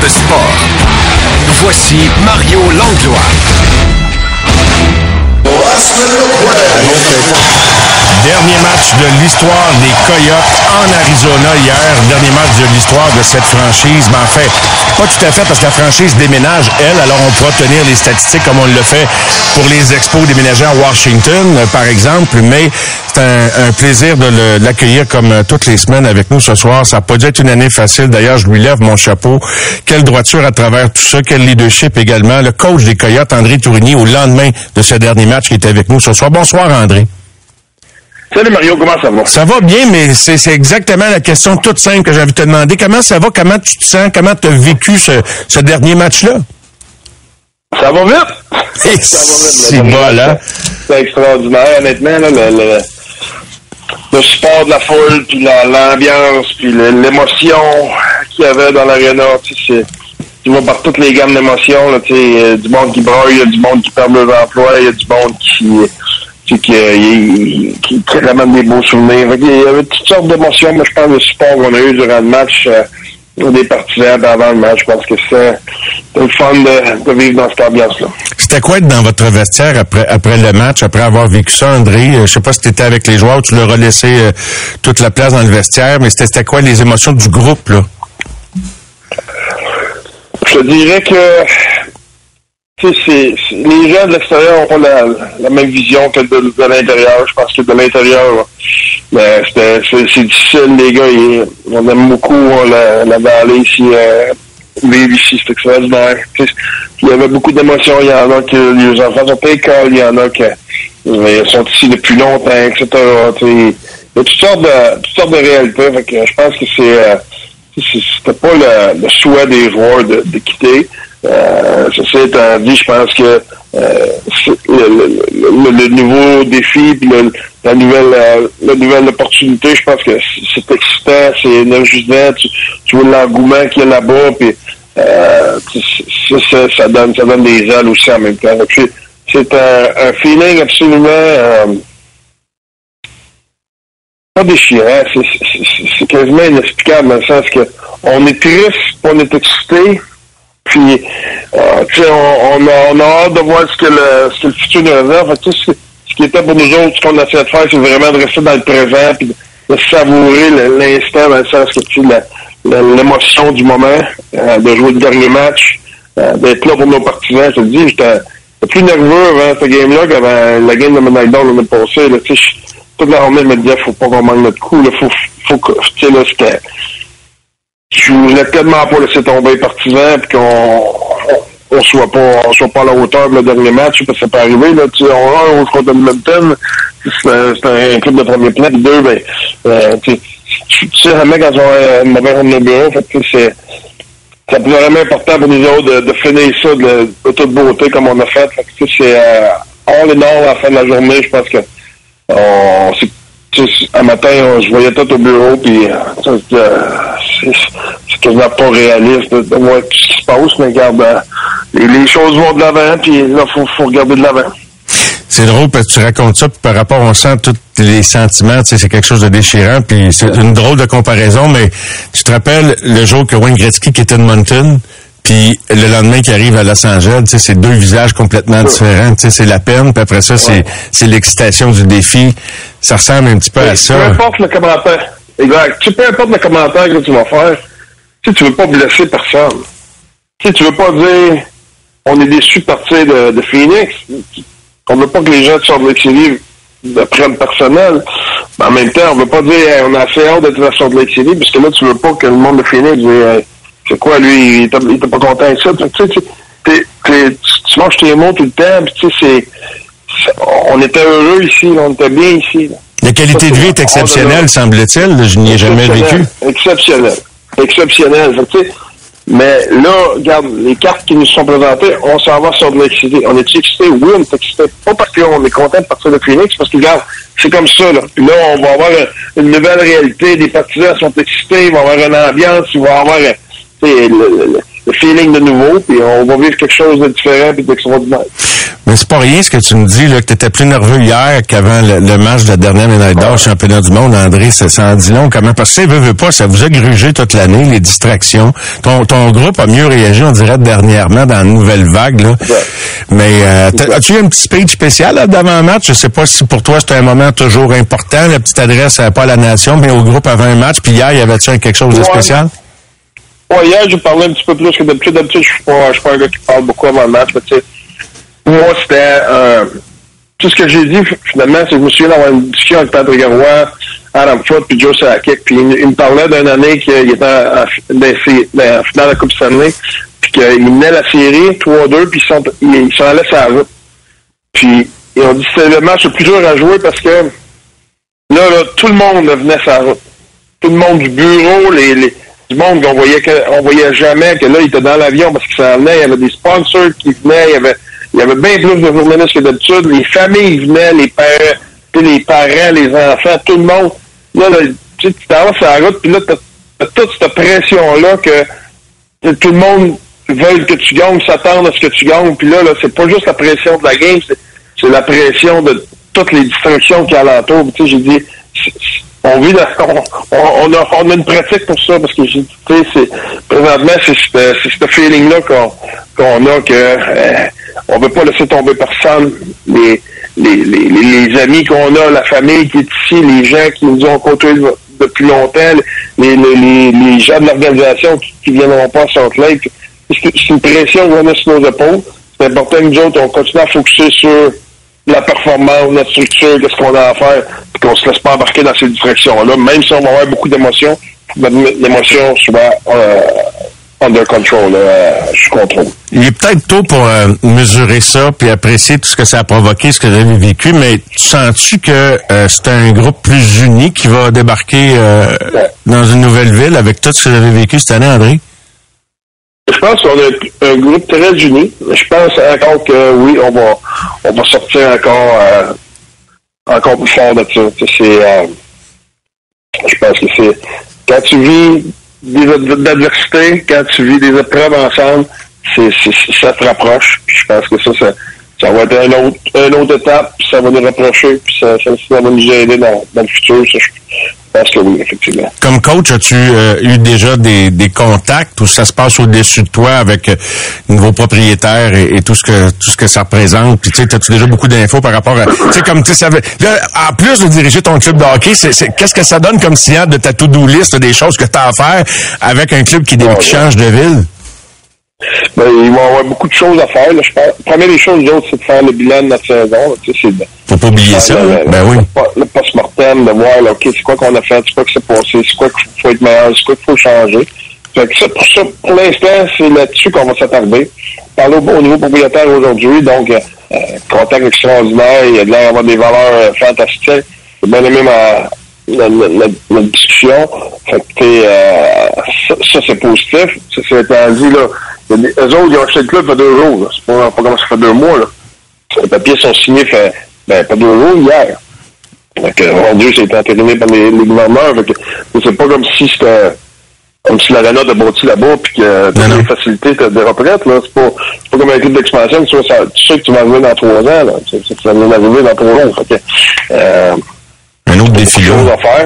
sport. Voici Mario Langlois. Dernier match de l'histoire des Coyotes en Arizona hier. Dernier match de l'histoire de cette franchise. Mais en fait, pas tout à fait parce que la franchise déménage, elle. Alors, on pourra tenir les statistiques comme on le fait pour les expos déménagés à Washington, par exemple. Mais c'est un plaisir de l'accueillir comme toutes les semaines avec nous ce soir. Ça n'a pas dû être une année facile. D'ailleurs, je lui lève mon chapeau. Quelle droiture à travers tout ça. Quel leadership également. Le coach des Coyotes, André Tourigny, au lendemain de ce dernier match qui est avec nous ce soir. Bonsoir, André. Salut Mario, comment ça va? Ça va bien, mais c'est exactement la question toute simple que j'ai envie de te demander. Comment ça va? Comment tu te sens? Comment tu as vécu ce dernier match-là? Ça va vite? C'est bon, là. C'est extraordinaire, honnêtement. Là, le support de la foule, puis l'ambiance, puis l'émotion qu'il y avait dans l'aréna. Tu vois par toutes les gammes d'émotions, là, tu sais, du monde qui braille, il y a du monde qui perd leurs emplois, il y a du monde qui ramène des beaux souvenirs. Il y avait toutes sortes d'émotions. Moi, je pense le support qu'on a eu durant le match, des partisans avant le match. Je pense que c'était le fun de vivre dans cette ambiance-là. C'était quoi être dans votre vestiaire après le match, après avoir vécu ça, André? Je sais pas si tu étais avec les joueurs ou tu leur as laissé toute la place dans le vestiaire, mais c'était quoi les émotions du groupe, là? Je te dirais que les gens de l'extérieur n'ont pas la même vision que de l'intérieur. Je pense que de l'intérieur, c'est difficile, les gars. On aime beaucoup la vallée ici. Vivre ici, c'est extraordinaire. Il y avait beaucoup d'émotions. Il y en a que les enfants sont à l'école, il y en a qui sont ici depuis longtemps, etc. Il y a toutes sortes de réalités. Fait que je pense que c'était pas le souhait des joueurs de quitter. Ceci étant dit, je pense que le nouveau défi puis la nouvelle opportunité, je pense que c'est excitant, c'est énergisant, tu vois l'engouement qu'il y a là-bas, puis ça donne des ailes aussi en même temps. Donc, c'est un feeling absolument pas déchirant, c'est quasiment inexplicable dans le sens que on est triste, on est excité. Puis, tu sais, on a hâte de voir ce que le futur nous réserve. Fait que, ce qui était pour nous autres, ce qu'on a essayé de faire, c'est vraiment de rester dans le présent, puis de savourer l'instant, dans le sens que tu l'émotion du moment, de jouer le dernier match, d'être là pour nos partisans. Je te le dis, j'étais plus nerveux avant cette game-là qu'avant la game de McDonald's l'année passée. Là, tu sais, toute la journée, je me disais, faut pas qu'on manque notre coup. Là, faut que, tu sais, là, c'était... Je voulais tellement pas laisser tomber les partisans puis qu'on soit pas à la hauteur de le dernier match, parce que ça peut arriver, là, tu sais, on se compte de Edmonton, c'est un club de premier plan, puis deux, tu sais, vraiment quand on a une mauvaise ronde de bureau, fait que c'est plus vraiment important pour nous autres de finir ça de toute beauté comme on a fait. Fait que c'est all in all à la fin de la journée, je pense que un matin, je voyais tout au bureau, puis c'est quasiment pas réaliste de voir tout ce qui se passe, mais regarde, les choses vont de l'avant, puis là, faut regarder de l'avant. C'est drôle parce que tu racontes ça, puis par rapport, on sent tous les sentiments, tu sais, c'est quelque chose de déchirant, puis c'est une drôle de comparaison, mais tu te rappelles le jour que Wayne Gretzky qui était de Edmonton, puis le lendemain qui arrive à Los Angeles, tu sais, c'est deux visages complètement différents. Tu sais, c'est la peine, puis après ça, c'est l'excitation du défi. Ça ressemble un petit peu à ça. Peu importe le commentaire. Exact. Peu importe le commentaire que tu vas faire, tu veux pas blesser personne. Tu veux pas dire on est déçus de partir de Phoenix. On veut pas que les gens qui sortent de l'exilé prennent personnel. Mais en même temps, on veut pas dire on a assez hâte d'être à la sorte de l'exilé, parce que là, tu veux pas que le monde de Phoenix dise c'est quoi, lui, il était pas content avec ça. Tu manges tes mots tout le temps, puis tu sais, on était heureux ici, on était bien ici. Là. La qualité de vie est exceptionnelle, semble-t-il. Je n'y ai jamais vécu. Exceptionnel. Mais là, regarde, les cartes qui nous sont présentées, on s'en va sur de l'excité. On est excité? Oui, on est excité. Pas parce qu'on est content de partir de Phoenix, parce que, regarde, c'est comme ça, là. Puis là, on va avoir une nouvelle réalité. Les partisans sont excités, il va y avoir une ambiance, il va y avoir le feeling de nouveau, puis on va vivre quelque chose de différent et d'extraordinaire. Mais c'est pas rien ce que tu me dis, là, que tu étais plus nerveux hier qu'avant le match de la dernière médaille d'or championnat du monde, André. Ça en dit long comment? Parce que ça, veut pas, ça vous a grugé toute l'année, les distractions. Ton groupe a mieux réagi, on dirait, dernièrement, dans la nouvelle vague, là. Ouais. Mais as-tu eu un petit speech spécial là, d'avant-match? Je sais pas si pour toi c'était un moment toujours important, la petite adresse pas à la nation, mais au groupe avant un match. Puis hier, y avait-tu quelque chose de spécial? Ouais, hier, j'ai parlé un petit peu plus que d'habitude. D'habitude, je suis pas un gars qui parle beaucoup avant le match, mais tu sais, moi, c'était tout ce que j'ai dit, finalement, c'est que je me souviens d'avoir une discussion avec Patrick Roy, Adam Foote, puis Joe Sakic, puis il me parlait d'une année qu'il était en finale de la Coupe Stanley, puis qu'il menait la série 3-2, puis ils s'en allaient sur la route. Puis ils ont dit que c'était le match le plus dur à jouer parce que là, tout le monde venait sur la route. Tout le monde du bureau, du monde qu'on voyait jamais, que là, il était dans l'avion parce qu'il s'en venait, il y avait des sponsors qui venaient, il y avait bien plus de journalistes que d'habitude, les familles venaient, les parents, les enfants, tout le monde. Là, tu t'en vas sur la route, puis là, t'as toute cette pression-là que tout le monde veut que tu gagnes, s'attendre à ce que tu gagnes, puis là, c'est pas juste la pression de la game, c'est la pression de toutes les distractions qu'il y a alentour. Tu sais, j'ai dit, on a une pratique pour ça, parce que j'ai dit, tu sais, présentement, c'est ce feeling-là qu'on a que on veut pas laisser tomber personne. Les amis qu'on a, la famille qui est ici, les gens qui nous ont côtoyés depuis longtemps, les gens de l'organisation qui viendront pas à Salt Lake. C'est une pression qui vient sur nos épaules. C'est important que nous autres, on continue à focusser sur la performance, notre structure, qu'est-ce qu'on a à faire, puis qu'on se laisse pas embarquer dans ces distractions-là, même si on va avoir beaucoup d'émotions, l'émotion soit under control, sous contrôle. Il est peut-être tôt pour mesurer ça puis apprécier tout ce que ça a provoqué, ce que vous avez vécu, mais sens-tu que c'est un groupe plus uni qui va débarquer dans une nouvelle ville avec tout ce que vous avez vécu cette année, André? Je pense qu'on a un groupe très uni. Je pense encore que oui, on va sortir encore plus fort de ça. Je pense que c'est quand tu vis des adversités, quand tu vis des épreuves ensemble, ça te rapproche. Puis je pense que ça va être une autre étape, puis ça va nous rapprocher, puis ça va nous aider dans le futur. Je pense que oui, effectivement. Comme coach, as-tu eu déjà des contacts où ça se passe au-dessus de toi avec le nouveau propriétaire et tout ce que ça représente? Puis tu sais, as-tu déjà beaucoup d'infos par rapport à, tu sais, comme tu sais, là, en plus de diriger ton club de hockey, qu'est-ce que ça donne comme signal de ta to-do list, des choses que tu as à faire avec un club qui change de ville? Ben, il va y avoir beaucoup de choses à faire. Là, je pense. La première des choses, l'autre, c'est de faire le bilan de notre saison. Tu sais, faut pas oublier ça. Ben oui. Le post-mortem, de voir, là, OK, c'est quoi qu'on a fait, c'est quoi qui s'est passé, c'est quoi qu'il faut être meilleur, c'est quoi qu'il faut changer. Fait que ça, pour l'instant, c'est là-dessus qu'on va s'attarder. Parler au niveau propriétaire aujourd'hui, donc, contact extraordinaire, il y a de l'air d'avoir des valeurs fantastiques. J'ai bien aimé notre discussion. Fait que, ça, c'est positif. Ça étant dit, là, eux autres, ils ont acheté le club il y a 2 jours. Là. C'est pas comme ça fait 2 mois. Là. Les papiers sont signés pas 2 jours hier. Donc, aujourd'hui, ça a été entériné par les gouverneurs. Fait que, c'est pas comme si c'était comme si l'arena de bâti là-bas puis que t'as des facilités, t'as des retraites. Là. C'est pas comme un équipe d'expansion. Tu sais que tu vas arriver dans 3 ans. Là. Tu vas arriver dans 3 ans. Fait que, un autre défi. Une chose à faire,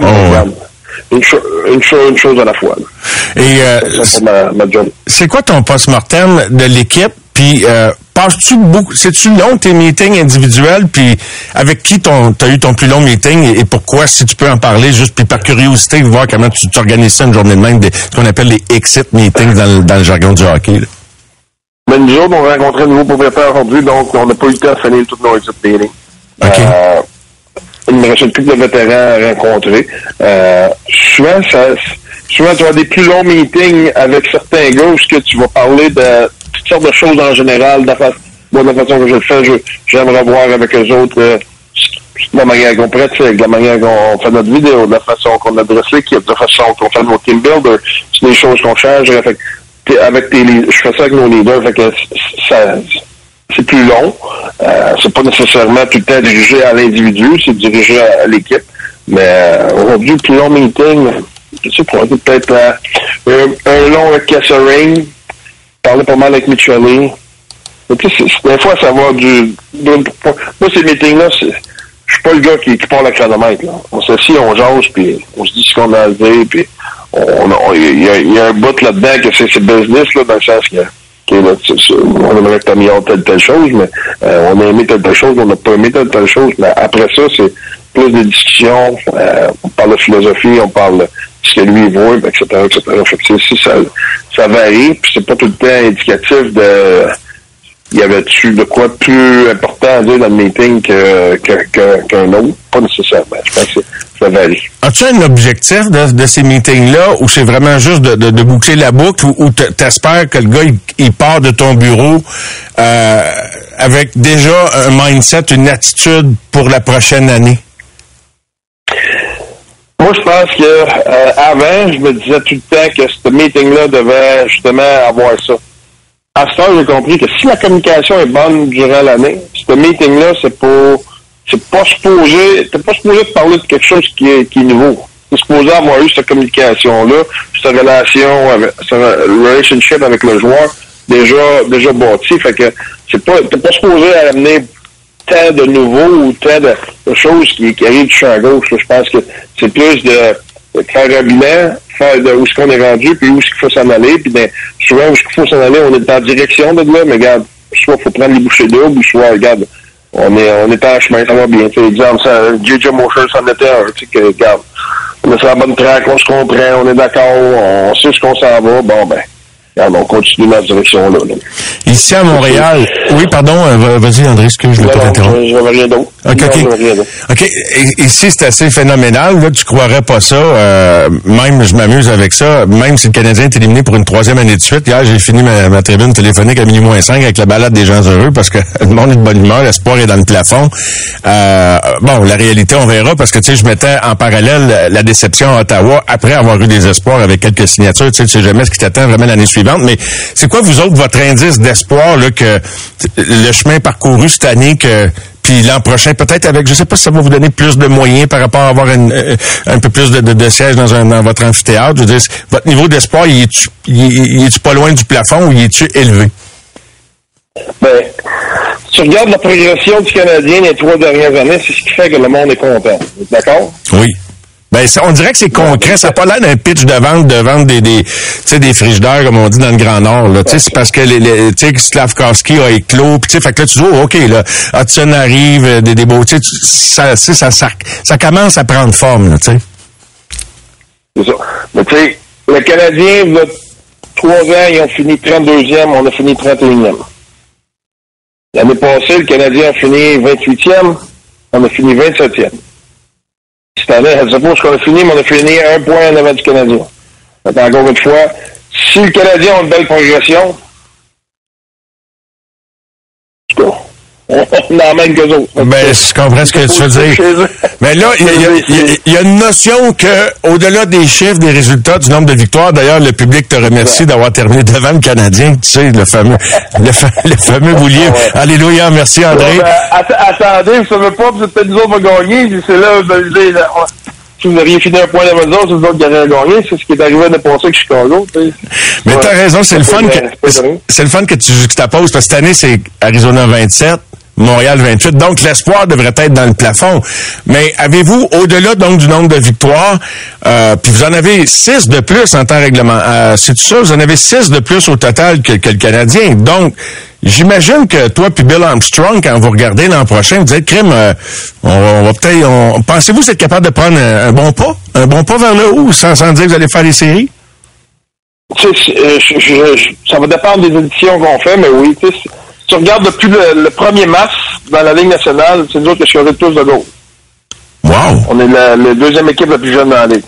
une chose à la fois. Là. Et c'est ma job. C'est quoi ton post-mortem de l'équipe? Puis passes-tu beaucoup? C'est-tu long tes meetings individuels? Puis avec qui t'as eu ton plus long meeting et pourquoi? Si tu peux en parler, juste puis par curiosité, voir comment tu t'organises ça une journée de même, ce qu'on appelle les exit meetings dans le jargon du hockey. Là. Mais nous autres, on a rencontré un nouveau propriétaire aujourd'hui, donc on n'a pas eu le temps de finir tous nos exit meetings. OK. Il me reste une couple de vétérans à rencontrer. Souvent, tu as des plus longs meetings avec certains gars où tu vas parler de toutes sortes de choses en général. Moi, de la façon que je le fais, j'aimerais voir avec eux autres la manière qu'on pratique, la manière qu'on fait notre vidéo, de la façon qu'on adresse l'équipe, de la façon qu'on fait nos team builders. C'est des choses qu'on change. Je fais ça avec nos leaders. Fait que c'est plus long. C'est pas nécessairement tout le temps dirigé à l'individu, c'est dirigé à l'équipe. Mais aujourd'hui, le plus long meeting, je sais pas, peut-être un long avec Kessering, parlais pas mal avec Micheli. Des fois, ça va moi, ces meetings-là, je suis pas le gars qui part le chronomètre, là. On s'assied, on jase, puis on se dit ce qu'on a à dire, puis il y a un bout là-dedans que c'est business, là, dans le sens que on aimerait que tu améliores telle chose, mais on a aimé telle chose, on n'a pas aimé telle chose. Mais après ça, c'est plus des discussions. On parle de philosophie, on parle de ce que lui voit, etc., etc. Fait que ça varie, puis c'est pas tout le temps indicatif de... Y avait-tu de quoi de plus important à dire dans le meeting qu'un autre? Pas nécessairement. Je pense que ça varie. As-tu un objectif de ces meetings-là ou c'est vraiment juste de boucler la boucle ou t'espères que le gars, il part de ton bureau avec déjà un mindset, une attitude pour la prochaine année? Moi, je pense que avant, je me disais tout le temps que ce meeting-là devait justement avoir ça. À ce temps, j'ai compris que si la communication est bonne durant l'année, ce meeting-là, t'es pas supposé de parler de quelque chose qui est nouveau. T'es supposé avoir eu cette communication-là, cette relationship avec le joueur déjà bâti. Fait que t'es pas supposé amener tant de nouveaux ou tant de choses qui arrivent du champ à gauche. Je pense que c'est plus de faire un bilan, faire de où est-ce qu'on est rendu, puis où est-ce qu'il faut s'en aller, puis souvent où est-ce qu'il faut s'en aller, on est en direction de là, mais regarde, soit il faut prendre les bouchées doubles, soit regarde, on est en chemin, ça va bien. T'sais, exemple, J.J. Mosher, c'en était un, tu sais, que regarde, on est sur la bonne track, on se comprend, on est d'accord, on sait ce qu'on s'en va, bon ben. Regarde, on continue dans cette direction-là. Là. Ici à Montréal. Oui, pardon, vas-y, André, excuse, je ne vais pas t'interrompre. Je n'avais rien d'autre. OK. Ici, c'est assez phénoménal. Là, tu croirais pas ça. Même, je m'amuse avec ça. Même si le Canadien est éliminé pour une 3e année de suite. Hier, j'ai fini ma tribune téléphonique à minuit moins 5 avec la balade des gens heureux parce que le monde est de bonne humeur, l'espoir est dans le plafond. Bon, la réalité, on verra parce que, tu sais, je mettais en parallèle la déception à Ottawa après avoir eu des espoirs avec quelques signatures. Tu sais jamais ce qui t'attend vraiment l'année suivante. Mais c'est quoi, vous autres, votre indice d'espoir, là, que le chemin parcouru cette année, puis l'an prochain, peut-être avec, je sais pas si ça va vous donner plus de moyens par rapport à avoir un peu plus de sièges dans votre amphithéâtre. Je veux dire, votre niveau d'espoir, il est-tu pas loin du plafond ou il est-tu élevé? Ben, tu regardes la progression du Canadien les 3 dernières années, c'est ce qui fait que le monde est content. D'accord? Oui. Ben, on dirait que c'est concret. Ça n'a pas l'air d'un pitch de vente des frigidaires, comme on dit dans le Grand Nord, là. Tu sais, c'est parce que tu sais, Slavkovski a éclos, puis tu sais, fait que là, tu dis, oh, OK, là, Hudson arrive, des beaux, tu sais, ça commence à prendre forme, là, tu sais. C'est ça. Mais tu sais, le Canadien, il y a 3 ans, ils ont fini 32e, on a fini 31e. L'année passée, le Canadien a fini 28e, on a fini 27e. Cette année, je sais pas ce qu'on a fini, mais on a fini 1 point en avant du Canadien. Donc, encore une fois, si le Canadien a une belle progression, on en même qu'eux autres. Ben, je comprends ce que tu veux dire. Mais là, il y a une notion que, au-delà des chiffres, des résultats, du nombre de victoires, d'ailleurs, le public te remercie d'avoir terminé devant le Canadien, tu sais, le fameux boulier. Ouais. Alléluia, merci André. Attendez, vous savez pas, vous êtes peut-être nous autres va gagner, c'est là, si vous aviez fini 1 point de votre zone, c'est vous autres qui auriez gagné, c'est ce qui est arrivé de penser que Chicago, tu sais. Mais t'as raison, c'est le fun que tu juxtaposes, parce que cette année, c'est Arizona 27, Montréal 28, donc l'espoir devrait être dans le plafond. Mais avez-vous, au-delà donc du nombre de victoires, puis vous en avez 6 de plus en temps règlement, c'est tout ça, vous en avez 6 de plus au total que le Canadien. Donc, j'imagine que toi puis Bill Armstrong, quand vous regardez l'an prochain, vous dites, crime, on va peut-être, pensez-vous être capable de prendre un bon pas vers le haut, sans dire que vous allez faire les séries? Ça va dépendre des éditions qu'on fait, mais oui, tu sais, si tu regardes depuis le 1er mars dans la Ligue nationale, c'est nous autres qui avons tous de goal. Wow! On est la 2e équipe la plus jeune dans la Ligue.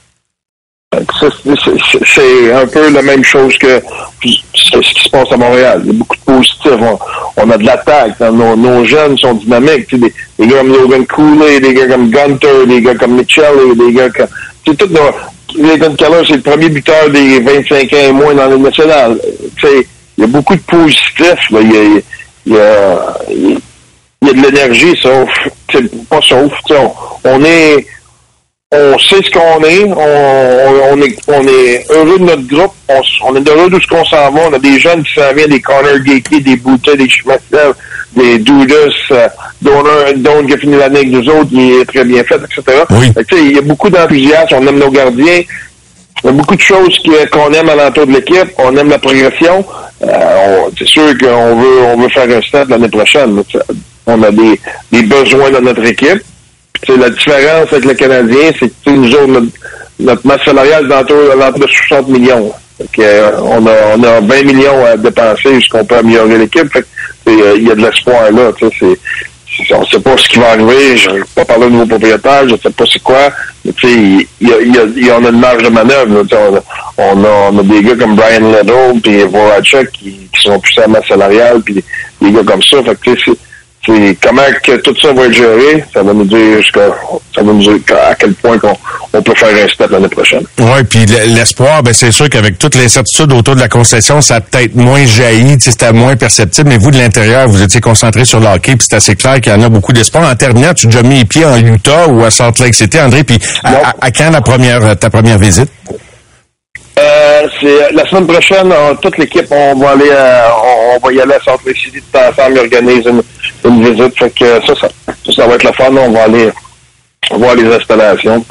C'est un peu la même chose que ce qui se passe à Montréal. Il y a beaucoup de positifs. On a de l'attaque. Nos jeunes sont dynamiques. Tu sais, des gars comme Logan Cooley, des gars comme Gunter, des gars comme Mitchell, des gars comme... C'est tout... Nathan Keller, c'est le premier buteur des 25 ans et moins dans la Ligue nationale. Tu sais, il y a beaucoup de positifs. Là. Il y a de l'énergie, sauf... Pas sauf. On est... on sait ce qu'on est. On est heureux de notre groupe. On est heureux de ce qu'on s'en va. On a des jeunes qui s'en viennent, des Connor Gakey, des Boutet, des Schmetzel, des Dudas, Don qui a fini l'année avec nous autres, qui est très bien fait, etc. Oui. Il y a beaucoup d'enthousiasme. On aime nos gardiens. Il y a beaucoup de choses qu'on aime à l'entour de l'équipe. On aime la progression. C'est sûr qu'on veut faire un step l'année prochaine. On a des besoins dans notre équipe. Puis, la différence avec le Canadien, c'est que nous autres, notre masse salariale est d'entre 60 millions. On a 20 millions à dépenser jusqu'on peut améliorer l'équipe. Il y a de l'espoir là. On ne sait pas ce qui va arriver. Je ne vais pas parler au nouveau propriétaire. Je ne sais pas c'est quoi. Mais on a une marge de manœuvre. On a des gars comme Brian Leto et Voracek qui sont plus à masse salariale, puis des gars comme ça. Fait que c'est comment que tout ça va être géré, ça va nous dire à quel point on peut faire un step l'année prochaine. Oui, puis l'espoir, c'est sûr qu'avec toute l'incertitude autour de la concession, ça a peut-être moins jailli, c'était moins perceptible, mais vous, de l'intérieur, vous étiez concentré sur le hockey, puis c'est assez clair qu'il y en a beaucoup d'espoir. En terminant, tu as déjà mis les pieds en Utah ou à Salt Lake City, André, puis à quand ta première visite? C'est la semaine prochaine, toute l'équipe, on va y aller à Salt Lake City tout ensemble et organiser une visite. Fait que ça va être le fun. On va aller voir les installations.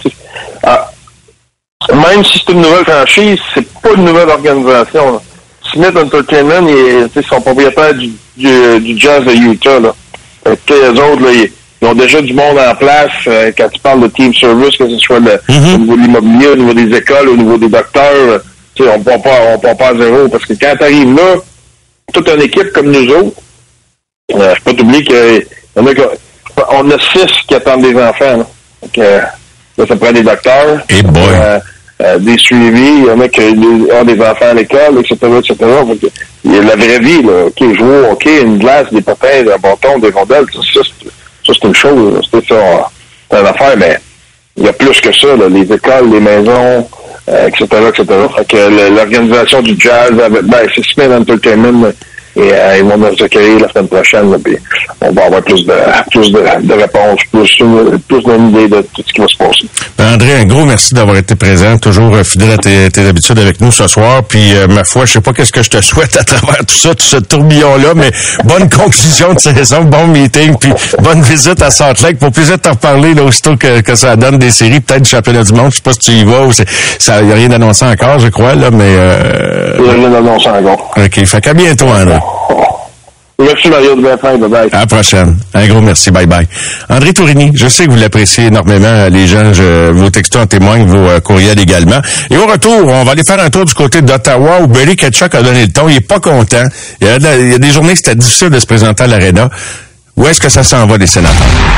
Même si c'est une nouvelle franchise, c'est pas une nouvelle organisation. Là. Smith Entertainment, ils sont propriétaires du Jazz de Utah. Là. Fait que les autres, là, ils ont déjà du monde en place. Quand tu parles de team service, que ce soit au niveau de l'immobilier, au niveau des écoles, au niveau des docteurs, on ne part pas à zéro. Parce que quand tu arrives là, toute une équipe comme nous autres, je ne peux pas t'oublier qu'on a 6 qui attendent des enfants. Là. Donc, là, ça prend des docteurs, des suivis, il y en a qui ont des enfants à l'école, etc. Il y a la vraie vie, là. OK, jouer au hockey, une glace, des patins, des bâtons, des rondelles, ça c'est une chose. C'est une affaire, mais il y a plus que ça, là. Les écoles, les maisons, etc. Fait que l'organisation du Jazz, c'est Smith Entertainment, et ils vont nous accueillir la semaine prochaine, là, puis on va avoir plus de réponses, plus d'une idée de tout ce qui va se passer. André, un gros merci d'avoir été présent, toujours fidèle à tes habitudes avec nous ce soir, puis ma foi, je sais pas qu'est-ce que je te souhaite à travers tout ça, tout ce tourbillon-là, mais bonne conclusion de saison, bon meeting, puis bonne visite à Salt Lake. Pour plaisir de t'en reparler, là, aussitôt que ça donne des séries, peut-être du championnat du monde, je sais pas si tu y vas, ou il y a rien d'annoncé encore, je crois, là, mais il y a rien d'annoncé encore. OK, fait qu'à bientôt, André. Merci Mario, de bien bye. À la prochaine. Un gros merci, bye bye. André Tourigny, je sais que vous l'appréciez énormément, les gens, vos textos en témoignent, vos courriels également. Et au retour, on va aller faire un tour du côté d'Ottawa où Brady Tkachuk a donné le ton, il est pas content. Il y a des journées que c'était difficile de se présenter à l'Arena. Où est-ce que ça s'en va, les sénateurs?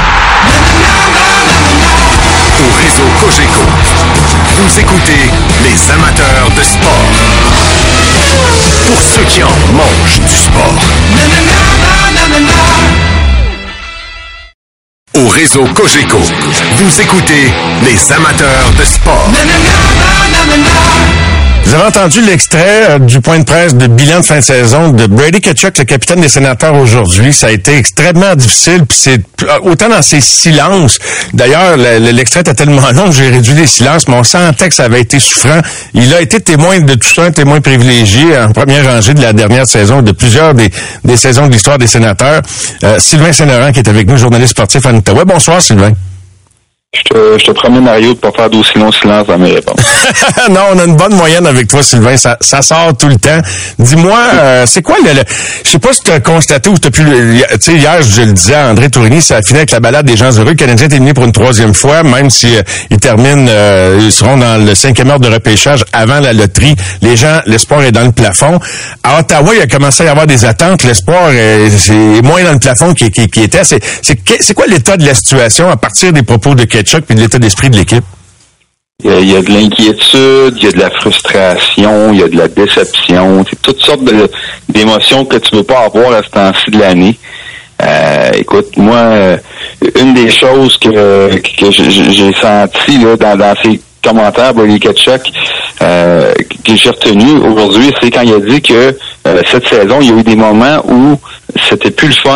Au réseau Cogeco, vous écoutez les amateurs de sport. Pour ceux qui en mangent du sport. Au réseau Cogeco, vous écoutez les amateurs de sport. Vous avez entendu l'extrait du point de presse de bilan de fin de saison de Brady Tkachuk, le capitaine des Sénateurs aujourd'hui. Ça a été extrêmement difficile, puis c'est autant dans ses silences. D'ailleurs, l'extrait était tellement long que j'ai réduit les silences, mais on sentait que ça avait été souffrant. Il a été témoin de tout ça, un témoin privilégié en première rangée de la dernière saison, de plusieurs des saisons de l'histoire des Sénateurs. Sylvain Saint-Laurent qui est avec nous, journaliste sportif en Outaouais. Bonsoir, Sylvain. Je te promets, Mario, de pas faire d'aussi long silence dans mes réponses. Non, on a une bonne moyenne avec toi, Sylvain. Ça sort tout le temps. Dis-moi, c'est quoi je sais pas si tu as constaté ou tu as pu... Tu sais, hier, je le disais à André Tourigny, ça a fini avec la balade des gens heureux. Le Canadien est éliminé pour une 3e fois, même si ils terminent, ils seront dans le 5e heure de repêchage avant la loterie. Les gens, l'espoir est dans le plafond. À Ottawa, il a commencé à y avoir des attentes. L'espoir c'est moins dans le plafond qui était. C'est quoi l'état de la situation à partir des propos de Tkachuk puis de l'état d'esprit de l'équipe? Il y a de l'inquiétude, il y a de la frustration, il y a de la déception. C'est toutes sortes d'émotions que tu ne veux pas avoir à ce temps-ci de l'année. Écoute, moi, une des choses que j'ai senti là, dans ces commentaires Brady Tkachuk que j'ai retenu aujourd'hui, c'est quand il a dit que cette saison, il y a eu des moments où c'était plus le fun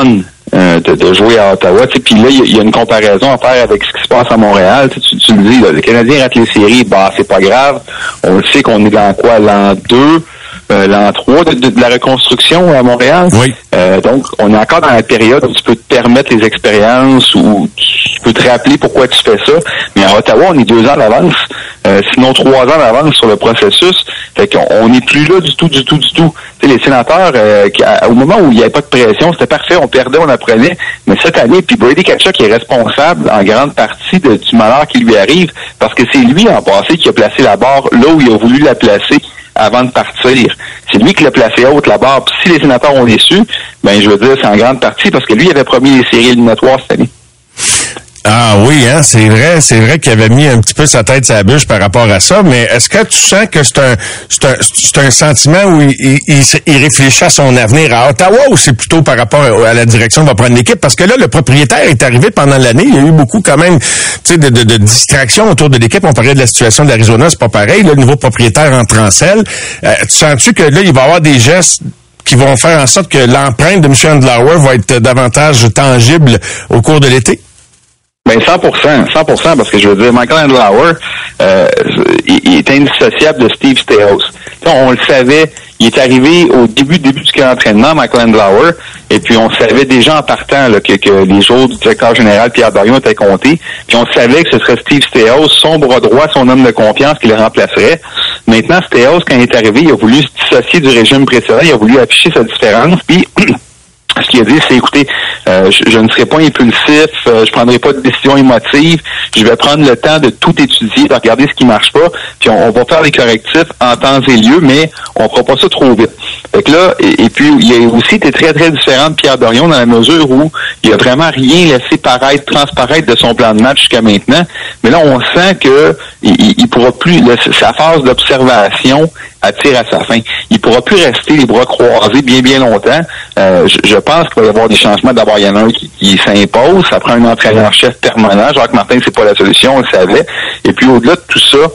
de jouer à Ottawa. Puis là, il y a une comparaison à faire avec ce qui se passe à Montréal. Tu le dis, là, le Canadien rate les séries, c'est pas grave. On le sait qu'on est dans quoi, l'an 2, l'an 3 de la reconstruction à Montréal. Oui. Donc, on est encore dans la période où tu peux te permettre les expériences, où tu peux te rappeler pourquoi tu fais ça. Mais à Ottawa, on est 2 ans d'avance, sinon 3 ans d'avance sur le processus. Fait qu'on n'est plus là du tout. Tu sais, les sénateurs, au moment où il n'y avait pas de pression, c'était parfait, on perdait, on apprenait. Mais cette année, puis Brady Tkachuk est responsable en grande partie du malheur qui lui arrive, parce que c'est lui, en passé, qui a placé la barre là où il a voulu la placer avant de partir. C'est lui qui l'a placé haute, la barre. Puis si les sénateurs ont déçu, ben je veux dire, c'est en grande partie parce que lui avait promis les séries éliminatoires cette année. Ah oui, hein, c'est vrai qu'il avait mis un petit peu sa tête sur la bûche par rapport à ça, mais est-ce que tu sens que c'est un sentiment où il réfléchit à son avenir à Ottawa, ou c'est plutôt par rapport à la direction qu'il va prendre l'équipe? Parce que là, le propriétaire est arrivé pendant l'année, il y a eu beaucoup quand même, tu sais, de distractions autour de l'équipe. On parlait de la situation de l'Arizona, c'est pas pareil, là, le nouveau propriétaire entre en selle. Tu sens-tu que là, il va y avoir des gestes qui vont faire en sorte que l'empreinte de M. Andlauer va être davantage tangible au cours de l'été? Ben 100%, parce que je veux dire, Michael Andlauer, il est indissociable de Steve Staios. On le savait, il est arrivé au début du camp d'entraînement, Michael Andlauer, et puis on savait déjà en partant là, que les jours du directeur général Pierre Dorion étaient comptés, puis on savait que ce serait Steve Staios, son bras droit, son homme de confiance qui le remplacerait. Maintenant, Staios, quand il est arrivé, il a voulu se dissocier du régime précédent, il a voulu afficher sa différence, puis ce qu'il a dit, c'est, écoutez, je ne serai pas impulsif, je prendrai pas de décision émotive, je vais prendre le temps de tout étudier, de regarder ce qui marche pas, puis on va faire les correctifs en temps et lieu, mais on fera pas ça trop vite. Fait que là, et puis il a aussi été très, très différent de Pierre Dorion dans la mesure où il a vraiment rien laissé transparaître de son plan de match jusqu'à maintenant, mais là, on sent que il pourra plus, sa phase d'observation attire à sa fin. Il pourra plus rester les bras croisés bien, bien longtemps. Je pense qu'il va y avoir des changements. D'abord, il y en a un qui s'impose. Ça prend un entraîneur-chef permanent. Jacques Martin, c'est pas la solution, on le savait. Et puis, au-delà de tout ça,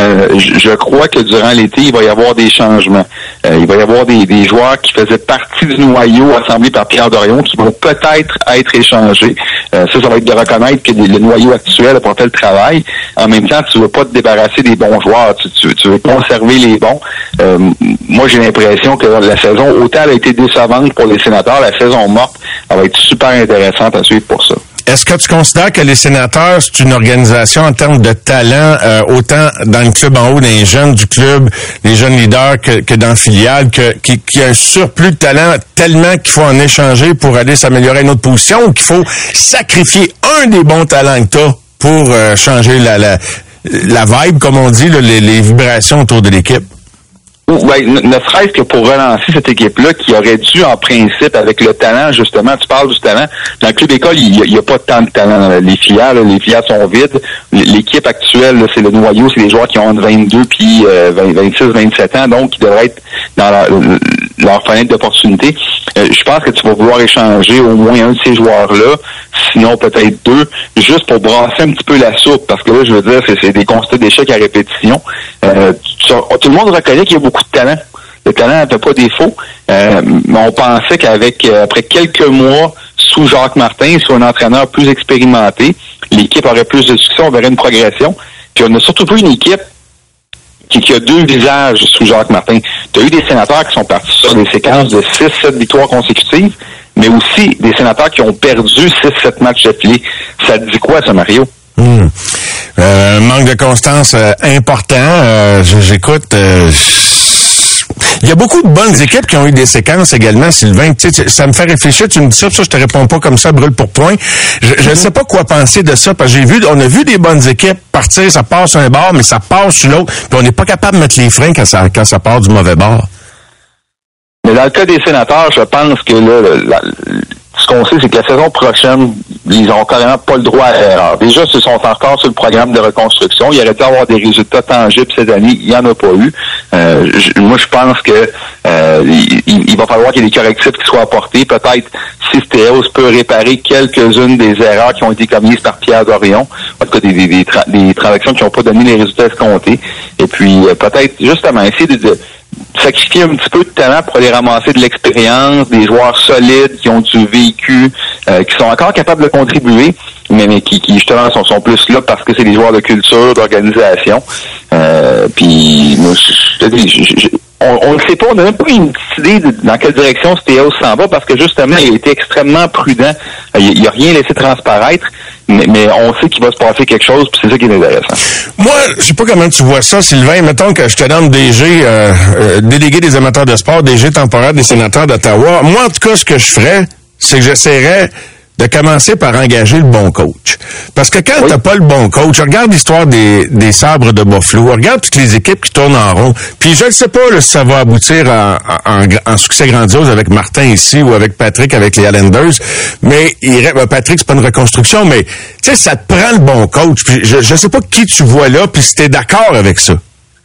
je crois que durant l'été, il va y avoir des changements. Il va y avoir des joueurs qui faisaient partie du noyau assemblé par Pierre Dorion qui vont peut-être être échangés. Ça va être de reconnaître que le noyau actuel a pas fait le travail. En même temps, tu veux pas te débarrasser des bons joueurs. Tu veux conserver les bons. Moi, j'ai l'impression que la saison, autant elle a été décevante pour les sénateurs, la saison morte, elle va être super intéressante à suivre pour ça. Est-ce que tu considères que les sénateurs, c'est une organisation en termes de talent, autant dans le club en haut, dans les jeunes du club, les jeunes leaders, que dans le filiale, qui a un surplus de talent tellement qu'il faut en échanger pour aller s'améliorer à une autre position, ou qu'il faut sacrifier un des bons talents que tu as pour changer la vibe, comme on dit, là, les vibrations autour de l'équipe? Oui, ne serait-ce que pour relancer cette équipe-là qui aurait dû, en principe, avec le talent, justement, tu parles du talent. Dans le club école, il y a pas tant de talent dans les filiales. Les filiales sont vides. L'équipe actuelle, là, c'est le noyau, c'est les joueurs qui ont entre 22 puis 26, 27 ans, donc qui devraient être dans leur fenêtre d'opportunité. Je pense que tu vas vouloir échanger au moins un de ces joueurs-là, sinon peut-être deux, juste pour brasser un petit peu la soupe, parce que là, je veux dire, c'est des constats d'échec à répétition. Tout le monde reconnaît qu'il y a beaucoup de talent. Le talent ne fait pas défaut. Mais on pensait après quelques mois sous Jacques Martin, sous un entraîneur plus expérimenté, l'équipe aurait plus de succès, on verrait une progression. Puis on a surtout pas une équipe qui a deux visages sous Jacques Martin. Tu as eu des sénateurs qui sont partis sur des séquences de 6-7 victoires consécutives, mais aussi des sénateurs qui ont perdu 6-7 matchs d'affilée. Ça te dit quoi, ça, Mario? Manque de constance important. J'écoute... Il y a beaucoup de bonnes équipes qui ont eu des séquences également, Sylvain. Tu sais, ça me fait réfléchir. Tu me dis ça je te réponds pas comme ça, brûle pour point. Je ne sais pas quoi penser de ça, parce que on a vu des bonnes équipes partir, ça passe un bord, mais ça passe sur l'autre, puis on n'est pas capable de mettre les freins quand ça part du mauvais bord. Mais dans le cas des sénateurs, je pense que là, ce qu'on sait, c'est que la saison prochaine, ils n'ont carrément pas le droit à l'erreur. Déjà, ils sont encore sur le programme de reconstruction. Il aurait dû avoir des résultats tangibles cette année. Il n'y en a pas eu. Moi, je pense que il va falloir qu'il y ait des correctifs qui soient apportés. Peut-être, si Staios peut réparer quelques-unes des erreurs qui ont été commises par Pierre Dorion, en tout cas des transactions qui n'ont pas donné les résultats escomptés. Et puis, peut-être, justement, essayer sacrifier un petit peu de talent pour aller ramasser de l'expérience, des joueurs solides qui ont du vécu, qui sont encore capables de contribuer, mais qui justement sont plus là parce que c'est des joueurs de culture, d'organisation. Puis moi, je te dis, on ne sait pas, on n'a même pas une petite idée dans quelle direction Steaus s'en va parce que justement, il a été extrêmement prudent. Il n'a rien laissé transparaître, mais on sait qu'il va se passer quelque chose, puis c'est ça qui est intéressant. Moi, je sais pas comment tu vois ça, Sylvain. Mettons que je te donne DG, délégué des amateurs de sport, DG temporaire des sénateurs d'Ottawa. Moi, en tout cas, ce que je ferais, c'est que j'essaierais de commencer par engager le bon coach. Parce que quand t'as pas le bon coach, regarde l'histoire des Sabres de Buffalo, regarde toutes les équipes qui tournent en rond. Puis je ne sais pas là, si ça va aboutir en succès grandiose avec Martin ici ou avec Patrick avec les Islanders, mais Patrick, c'est pas une reconstruction, mais tu sais, ça te prend le bon coach. Puis je sais pas qui tu vois là, puis si t'es d'accord avec ça.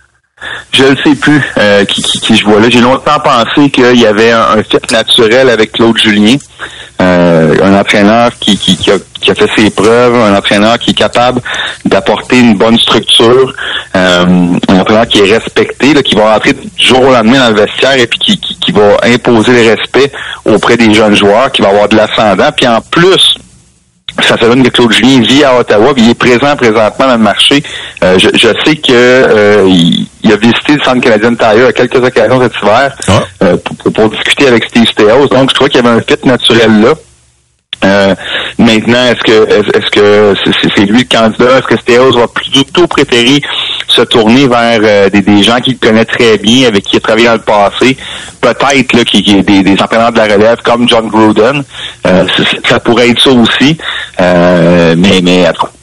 Je ne sais plus qui je vois là. J'ai longtemps pensé qu'il y avait un fit naturel avec Claude Julien. Un entraîneur qui a fait ses preuves, un entraîneur qui est capable d'apporter une bonne structure, un entraîneur qui est respecté, là, qui va rentrer du jour au lendemain dans le vestiaire et puis qui va imposer le respect auprès des jeunes joueurs, qui va avoir de l'ascendant. Puis en plus, ça fait donne que Claude Julien vit à Ottawa, puis il est présentement dans le marché. Je sais que il a visité le Centre canadien de Tire à quelques occasions cet hiver pour discuter avec Steve Steaus. Donc, je trouvais qu'il y avait un fit naturel là. Maintenant, est-ce que c'est lui le candidat? Est-ce que Steaus va plutôt préférer se tourner vers des gens qu'il connaît très bien, avec qui il a travaillé dans le passé? Peut-être là qu'il y a des entraîneurs de la relève comme John Gruden. Ça pourrait être ça aussi. Mais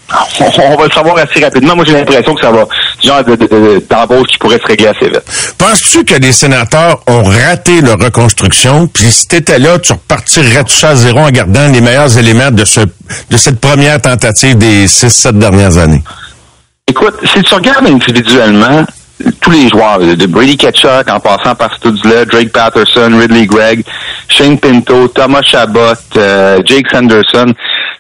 on va le savoir assez rapidement. Moi, j'ai l'impression que ça va, genre d'embauche qui pourrait se régler assez vite. Penses-tu que les sénateurs ont raté leur reconstruction? Puis si t'étais là, tu repartirais tout à zéro en gardant les meilleurs éléments de cette première tentative des 6-7 dernières années? Écoute, si tu regardes individuellement, tous les joueurs, de Brady Tkachuk, en passant par Stutzla, Drake Patterson, Ridley Gregg, Shane Pinto, Thomas Chabot, Jake Sanderson,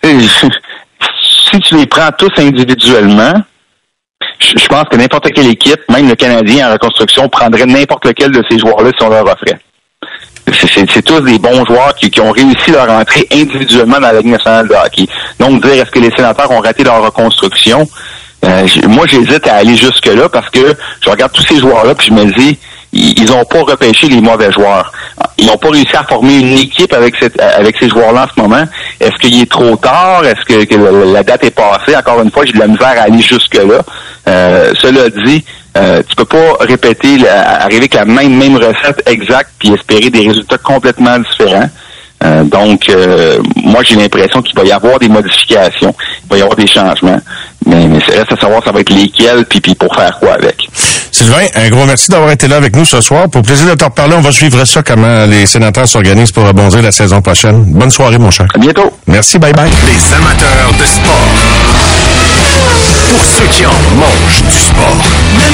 si tu les prends tous individuellement, je pense que n'importe quelle équipe, même le Canadien en reconstruction, prendrait n'importe lequel de ces joueurs-là si on leur offrait. C'est tous des bons joueurs qui ont réussi leur entrée individuellement dans la Ligue nationale de hockey. Donc, dire est-ce que les sénateurs ont raté leur reconstruction? Moi, j'hésite à aller jusque-là parce que je regarde tous ces joueurs-là puis je me dis, ils n'ont pas repêché les mauvais joueurs. Ils n'ont pas réussi à former une équipe avec ces joueurs-là en ce moment. Est-ce qu'il est trop tard? Est-ce que la date est passée? Encore une fois, j'ai de la misère à aller jusque-là. Cela dit, tu peux pas arriver avec la même recette exacte puis espérer des résultats complètement différents. Donc, moi, j'ai l'impression qu'il va y avoir des modifications, il va y avoir des changements, mais c'est reste à savoir ça va être lesquels puis pour faire quoi avec. Sylvain, un gros merci d'avoir été là avec nous ce soir. Pour plaisir de te reparler, on va suivre ça, comment les sénateurs s'organisent pour rebondir la saison prochaine. Bonne soirée, mon cher. À bientôt. Merci, bye-bye. Les amateurs de sport. Pour ceux qui en mangent du sport.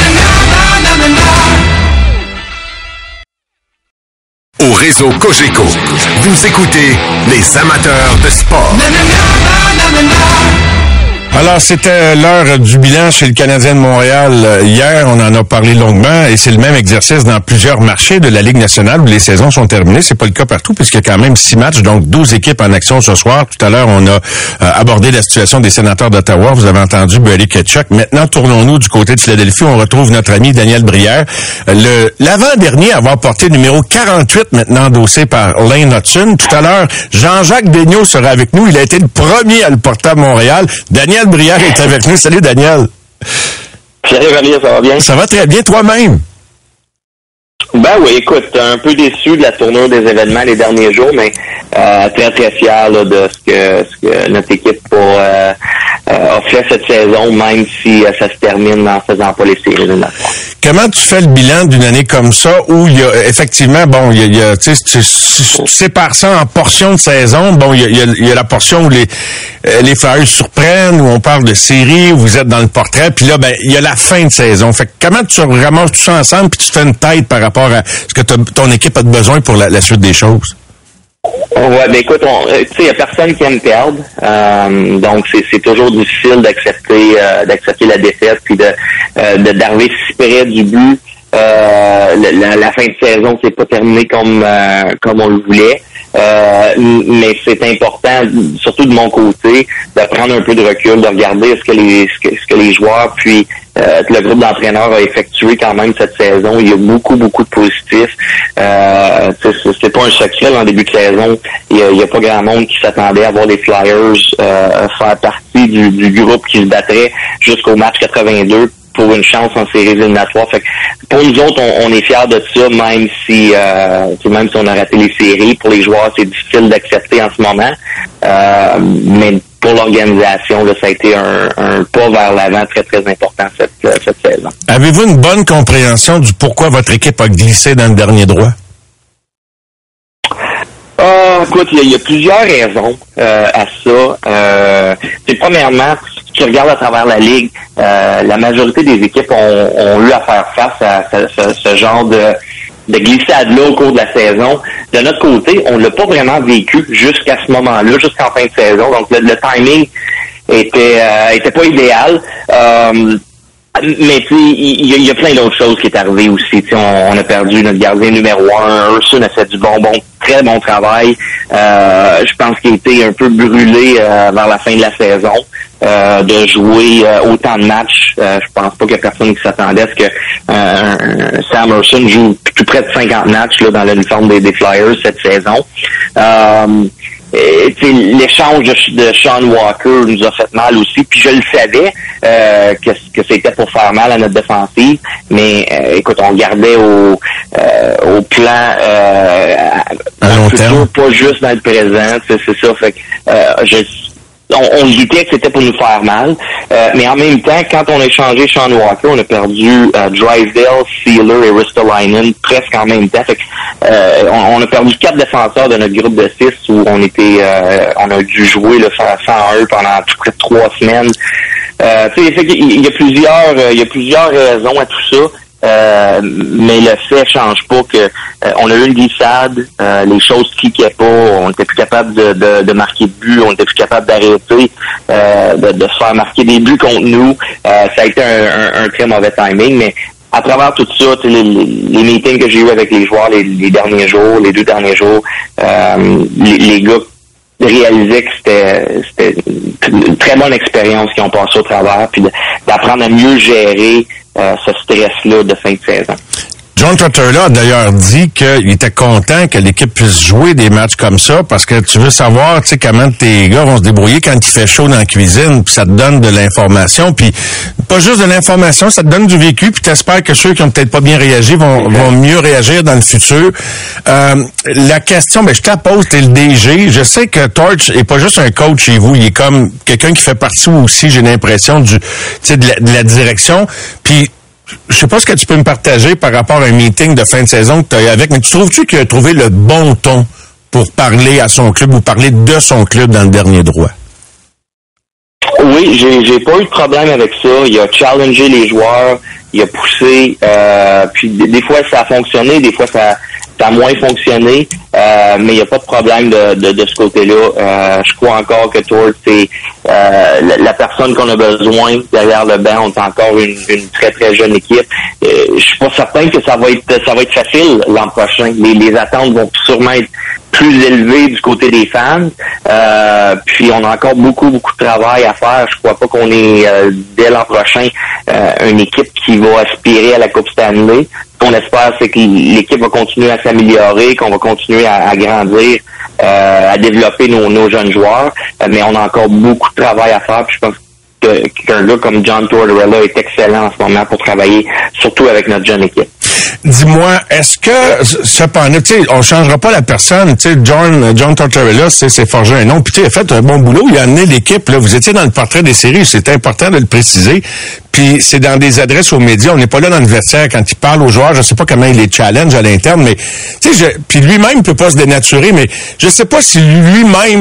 Au réseau Cogeco, vous écoutez les amateurs de sport. Alors, c'était l'heure du bilan chez le Canadien de Montréal. Hier, on en a parlé longuement et c'est le même exercice dans plusieurs marchés de la Ligue nationale où les saisons sont terminées. C'est pas le cas partout puisqu'il y a quand même 6 matchs, donc 12 équipes en action ce soir. Tout à l'heure, on a abordé la situation des sénateurs d'Ottawa. Vous avez entendu Brady Tkachuk. Maintenant, tournons-nous du côté de Philadelphie. On retrouve notre ami Daniel Brière. L'avant-dernier à avoir porté le numéro 48, maintenant endossé par Lane Hutson. Tout à l'heure, Jean-Jacques Daigneault sera avec nous. Il a été le premier à le porter à Montréal. Daniel Brière est avec nous. Salut, Daniel. Salut, Valérie, ça va bien? Ça va très bien, toi-même? Ben oui, écoute, un peu déçu de la tournure des événements les derniers jours, mais très, très fier là, de ce que notre équipe a fait cette saison, même si ça se termine en faisant pas les séries de la fois. Comment tu fais le bilan d'une année comme ça où il y a effectivement, bon, il y a tu sépares ça en portions de saison, bon, il y a la portion où les Flyers surprennent, où on parle de séries, où vous êtes dans le portrait, puis là, ben, il y a la fin de saison. Fait que comment tu ramasses tout ça ensemble puis tu te fais une tête par rapport à ce que ton équipe a besoin pour la suite des choses? Ouais, ben écoute, tu sais, il y a personne qui aime perdre, donc c'est toujours difficile d'accepter la défaite puis d'arriver si près du but La fin de saison s'est pas terminée comme on le voulait. Mais c'est important, surtout de mon côté, de prendre un peu de recul, de regarder ce que les joueurs puis le groupe d'entraîneurs a effectué quand même cette saison. Il y a beaucoup de positifs. C'est pas un secret en début de saison. Il y a pas grand monde qui s'attendait à voir les Flyers faire partie du groupe qui se battrait jusqu'au match 82 pour une chance en séries éliminatoires. Fait que pour nous autres, on est fiers de ça, même si on a raté les séries. Pour les joueurs, c'est difficile d'accepter en ce moment. Mais pour l'organisation, là, ça a été un pas vers l'avant très, très important cette saison. Avez-vous une bonne compréhension du pourquoi votre équipe a glissé dans le dernier droit? Écoute, il y a plusieurs raisons à ça. Premièrement, si tu regardes à travers la Ligue, la majorité des équipes ont eu à faire face à ce genre de glissade-là au cours de la saison. De notre côté, on l'a pas vraiment vécu jusqu'à ce moment-là, jusqu'en fin de saison. Donc, le timing était pas idéal. Mais il y a plein d'autres choses qui est arrivé aussi. On a perdu notre gardien numéro 1. Ursun a fait du très bon travail. Je pense qu'il a été un peu brûlé vers la fin de la saison. De jouer autant de matchs. Je pense pas qu'il y a personne qui s'attendait à ce que Sam Ursun joue tout près de 50 matchs là, dans l'uniforme des Flyers cette saison. L'échange de Sean Walker nous a fait mal aussi, puis je le savais que c'était pour faire mal à notre défensive, mais écoute, on regardait au plan à long terme, pas juste dans le présent, c'est ça. Fait que on doutait que c'était pour nous faire mal, mais en même temps, quand on a échangé Sean Walker, on a perdu Drysdale, Sealer et Ristolainen presque en même temps. Fait que, on a perdu 4 défenseurs de notre groupe de 6 où on a dû jouer sans eux pendant près de 3 semaines. Il y a plusieurs raisons à tout ça. Mais le fait change pas que on a eu une glissade, les choses cliquaient pas, on était plus capable de marquer de buts, on était plus capable d'arrêter de se faire marquer des buts contre nous. Ça a été un très mauvais timing, mais à travers tout ça, les meetings que j'ai eu avec les joueurs les 2 derniers jours, les gars réalisaient que c'était une très bonne expérience qu'ils ont passé au travers, puis d'apprendre à mieux gérer ce stress-là de fin de saison. John Tortorella a d'ailleurs dit qu'il était content que l'équipe puisse jouer des matchs comme ça parce que tu veux savoir, tu sais, comment tes gars vont se débrouiller quand il fait chaud dans la cuisine, puis ça te donne de l'information, puis pas juste de l'information, ça te donne du vécu, puis t'espères que ceux qui ont peut-être pas bien réagi vont mieux réagir dans le futur. La question, je te la pose, t'es le DG. Je sais que Torch est pas juste un coach chez vous, il est comme quelqu'un qui fait partie aussi, j'ai l'impression, de la direction. Puis je sais pas ce que tu peux me partager par rapport à un meeting de fin de saison que tu as eu avec, mais tu trouves-tu qu'il a trouvé le bon ton pour parler à son club ou parler de son club dans le dernier droit? Oui, j'ai pas eu de problème avec ça. Il a challengé les joueurs, il a poussé, puis des fois ça a fonctionné, des fois ça a moins fonctionné, mais il n'y a pas de problème de ce côté-là. Je crois encore que Torch, c'est la personne qu'on a besoin derrière le banc. On est encore une très très jeune équipe. Je suis pas certain que ça va être facile l'an prochain. Les attentes vont sûrement être plus élevées du côté des fans. Puis on a encore beaucoup de travail à faire. Je crois pas qu'on est dès l'an prochain une équipe qui va aspirer à la Coupe Stanley. Ce qu'on espère, c'est que l'équipe va continuer à s'améliorer, qu'on va continuer à grandir, à développer nos jeunes joueurs. Mais on a encore beaucoup de travail à faire. Puis je pense qu'un gars comme John Tortorella est excellent en ce moment pour travailler, surtout avec notre jeune équipe. Dis-moi, est-ce que, cependant, tu sais, on changera pas la personne, tu sais, John Tortorella, c'est forgé un nom, puis tu sais, il a fait un bon boulot, il a amené l'équipe, là, vous étiez dans le portrait des séries, c'est important de le préciser, puis c'est dans des adresses aux médias, on n'est pas là dans le vestiaire quand il parle aux joueurs, je sais pas comment il les challenge à l'interne, mais, tu sais, puis lui-même peut pas se dénaturer, mais je sais pas si lui-même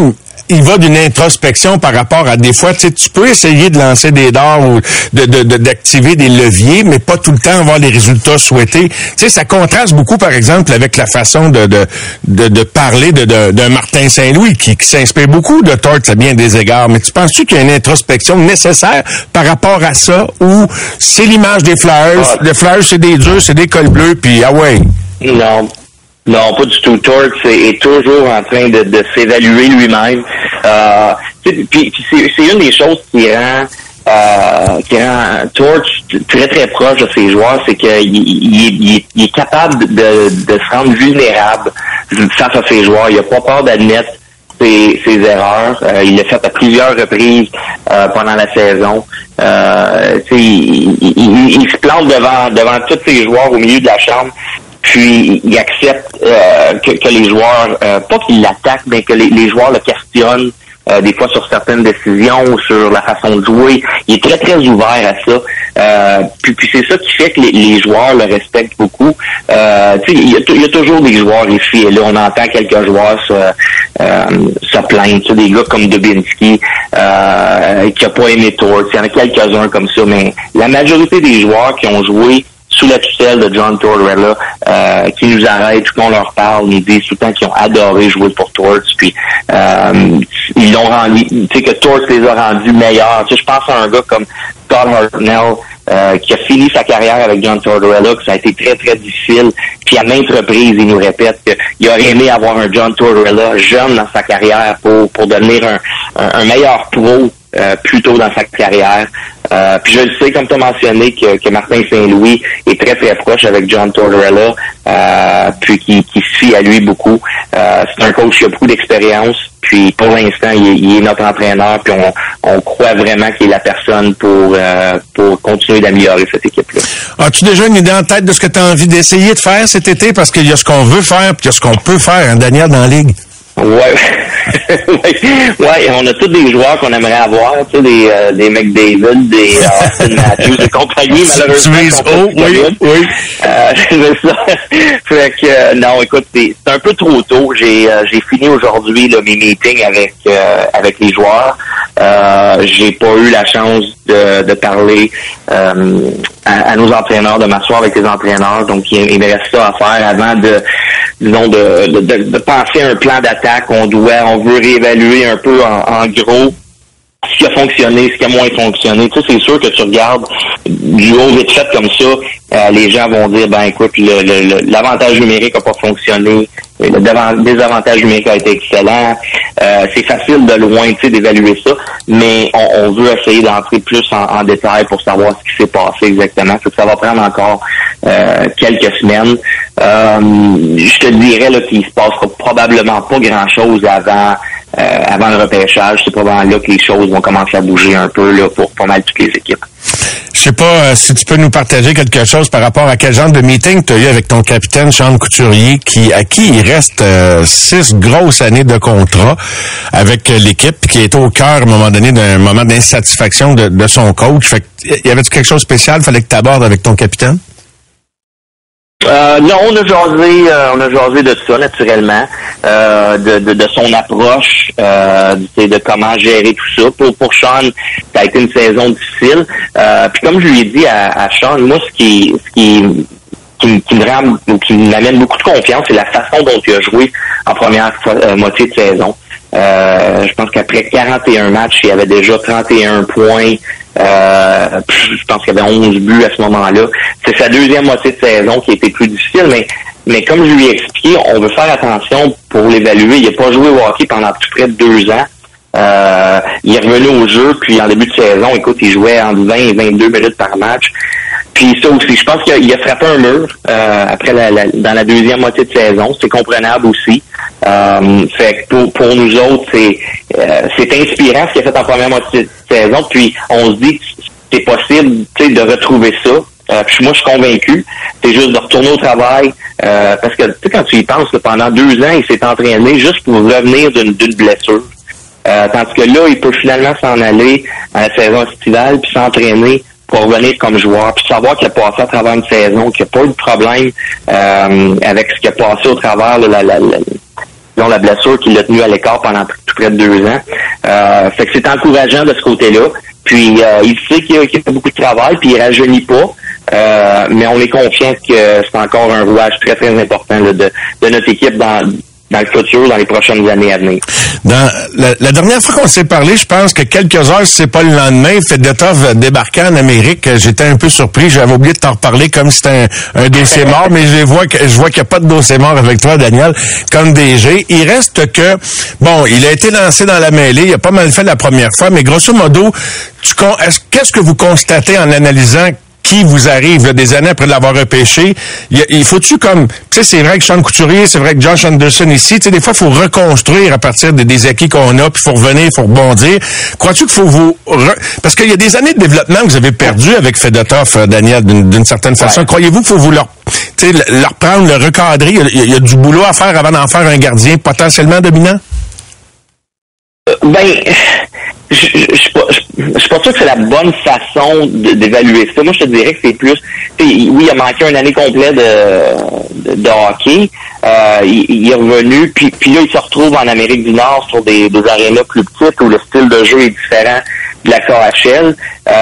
il va d'une introspection par rapport à des fois, tu peux essayer de lancer des dards ou d'activer des leviers, mais pas tout le temps avoir les résultats souhaités. Tu sais, ça contraste beaucoup, par exemple, avec la façon de parler d'un Martin Saint-Louis qui s'inspire beaucoup de Torts à bien des égards. Mais tu penses-tu qu'il y a une introspection nécessaire par rapport à ça, ou c'est l'image des Flyers, les Flyers c'est des durs, c'est des cols bleus, puis ah ouais. Non, pas du tout. Torts est toujours en train de s'évaluer lui-même. Puis c'est une des choses qui rend Torts très très proche de ses joueurs, c'est qu'il est capable de se rendre vulnérable face à ses joueurs. Il n'a pas peur d'admettre ses erreurs. Il l'a fait à plusieurs reprises pendant la saison. Il se plante devant tous ses joueurs au milieu de la chambre. Puis il accepte que les joueurs, pas qu'ils l'attaquent, mais que les joueurs le questionnent des fois sur certaines décisions, sur la façon de jouer. Il est très, très ouvert à ça. Puis c'est ça qui fait que les joueurs le respectent beaucoup. Il y a toujours des joueurs ici et là. On entend quelques joueurs se plaindre. Des gars comme Dubinsky qui a pas aimé Torts. Il y en a quelques-uns comme ça, mais la majorité des joueurs qui ont joué sous la tutelle de John Tortorella, qui nous arrêtent, tout qu'on leur parle, nous disent tout le temps qu'ils ont adoré jouer pour Torts, puis ils l'ont rendu, tu sais, que Torts les a rendus meilleurs. Tu sais, je pense à un gars comme Todd Hartnell, qui a fini sa carrière avec John Tortorella, que ça a été très, très difficile. Puis à maintes reprises, il nous répète qu'il aurait aimé avoir un John Tortorella jeune dans sa carrière pour devenir un meilleur pro plus tôt dans sa carrière. Puis je le sais, comme tu as mentionné, que Martin Saint-Louis est très, très proche avec John Tortorella, puis qui se fie à lui beaucoup. C'est un coach qui a beaucoup d'expérience, puis pour l'instant, il est notre entraîneur, puis on croit vraiment qu'il est la personne pour continuer d'améliorer cette équipe-là. As-tu déjà une idée en tête de ce que tu as envie d'essayer de faire cet été? Parce qu'il y a ce qu'on veut faire, puis il y a ce qu'on peut faire, hein, Daniel, dans la Ligue. Ouais. Ouais, on a tous des joueurs qu'on aimerait avoir, tu sais, des McDavid, des Austin Matthews et compagnie, malheureusement. Oui. C'est ça. Fait que, non, écoute, c'est un peu trop tôt. J'ai fini aujourd'hui, là, mes meetings avec les joueurs. J'ai pas eu la chance de parler à nos entraîneurs, de m'asseoir avec les entraîneurs. Donc, il me reste ça à faire avant de penser à un plan d'attaque. On veut réévaluer un peu en gros ce qui a fonctionné, ce qui a moins fonctionné. Tu sais, c'est sûr que tu regardes du haut vite fait comme ça, les gens vont dire, ben écoute, l'avantage numérique a pas fonctionné, le désavantage numérique a été excellent. C'est facile de loin, tu sais, d'évaluer ça, mais on veut essayer d'entrer plus en détail pour savoir ce qui s'est passé exactement. Ça va prendre encore quelques semaines. Je te dirais là qu'il se passera probablement pas grand-chose avant le repêchage. C'est probablement là que les choses vont commencer à bouger un peu là pour pas mal toutes les équipes. Je sais pas si tu peux nous partager quelque chose par rapport à quel genre de meeting tu as eu avec ton capitaine Sean Couturier, à qui il reste 6 grosses années de contrat avec l'équipe, qui est au cœur à un moment donné d'un moment d'insatisfaction de son coach. Fait que, y avait-tu quelque chose de spécial fallait que tu abordes avec ton capitaine? Non, on a jasé de ça naturellement, de son approche, de comment gérer tout ça. Pour Sean, ça a été une saison difficile. Puis comme je lui ai dit à Sean, moi ce qui m'amène beaucoup de confiance, c'est la façon dont il a joué en première moitié de saison. Je pense qu'après 41 matchs, il y avait déjà 31 points. Je pense qu'il y avait 11 buts à ce moment-là. C'est sa deuxième moitié de saison qui a été plus difficile, mais comme je lui ai expliqué, on veut faire attention pour l'évaluer. Il n'a pas joué au hockey pendant tout près de 2 ans. Il est revenu au jeu, puis en début de saison, écoute, il jouait entre 20 et 22 minutes par match. Puis ça aussi, je pense qu'il a frappé un mur après dans la deuxième moitié de saison. C'est comprenable aussi. Fait que pour nous autres, c'est inspirant ce qu'il a fait en première moitié de saison. Puis on se dit que c'est possible, tu sais, de retrouver ça. Puis moi, je suis convaincu. C'est juste de retourner au travail. Parce que tu sais, quand tu y penses, là, pendant 2 ans, il s'est entraîné juste pour revenir d'une blessure. Tandis que là, il peut finalement s'en aller à la saison estivale puis s'entraîner pour revenir comme joueur, puis savoir qu'il a passé à travers une saison, qu'il n'y a pas eu de problème avec ce qui a passé au travers disons, la blessure qui l'a tenu à l'écart pendant tout près de 2 ans. Fait que c'est encourageant de ce côté-là. Puis il sait qu'il y a beaucoup de travail, puis il rajeunit pas. Mais on est confiant que c'est encore un rouage très, très important là, de notre équipe dans le futur, dans les prochaines années à venir. Dans la dernière fois qu'on s'est parlé, je pense que quelques heures, si c'est pas le lendemain, Fedotov débarquait en Amérique. J'étais un peu surpris. J'avais oublié de t'en reparler comme si c'était un dossier mort, mais je vois qu'il n'y a pas de dossier mort avec toi, Daniel, comme DG. Il reste que, bon, il a été lancé dans la mêlée. Il a pas mal fait la première fois, mais grosso modo, qu'est-ce que vous constatez en analysant qui vous arrive là, des années après l'avoir repêché? Il faut-tu comme... Tu sais, c'est vrai que Sean Couturier, c'est vrai que Josh Anderson ici, tu sais, des fois, il faut reconstruire à partir des acquis qu'on a, puis il faut revenir, il faut rebondir. Crois-tu qu'il faut vous... Parce qu'il y a des années de développement que vous avez perdu avec Fedotov, Daniel, d'une certaine façon. Ouais. Croyez-vous qu'il faut vous leur prendre, le recadrer? Il y a du boulot à faire avant d'en faire un gardien potentiellement dominant? Je suis pas sûr que c'est la bonne façon d'évaluer ça. Moi, je te dirais que c'est plus... Oui, il a manqué une année complète de hockey. Il est revenu, puis là, il se retrouve en Amérique du Nord sur des arénas plus petites où le style de jeu est différent de la KHL.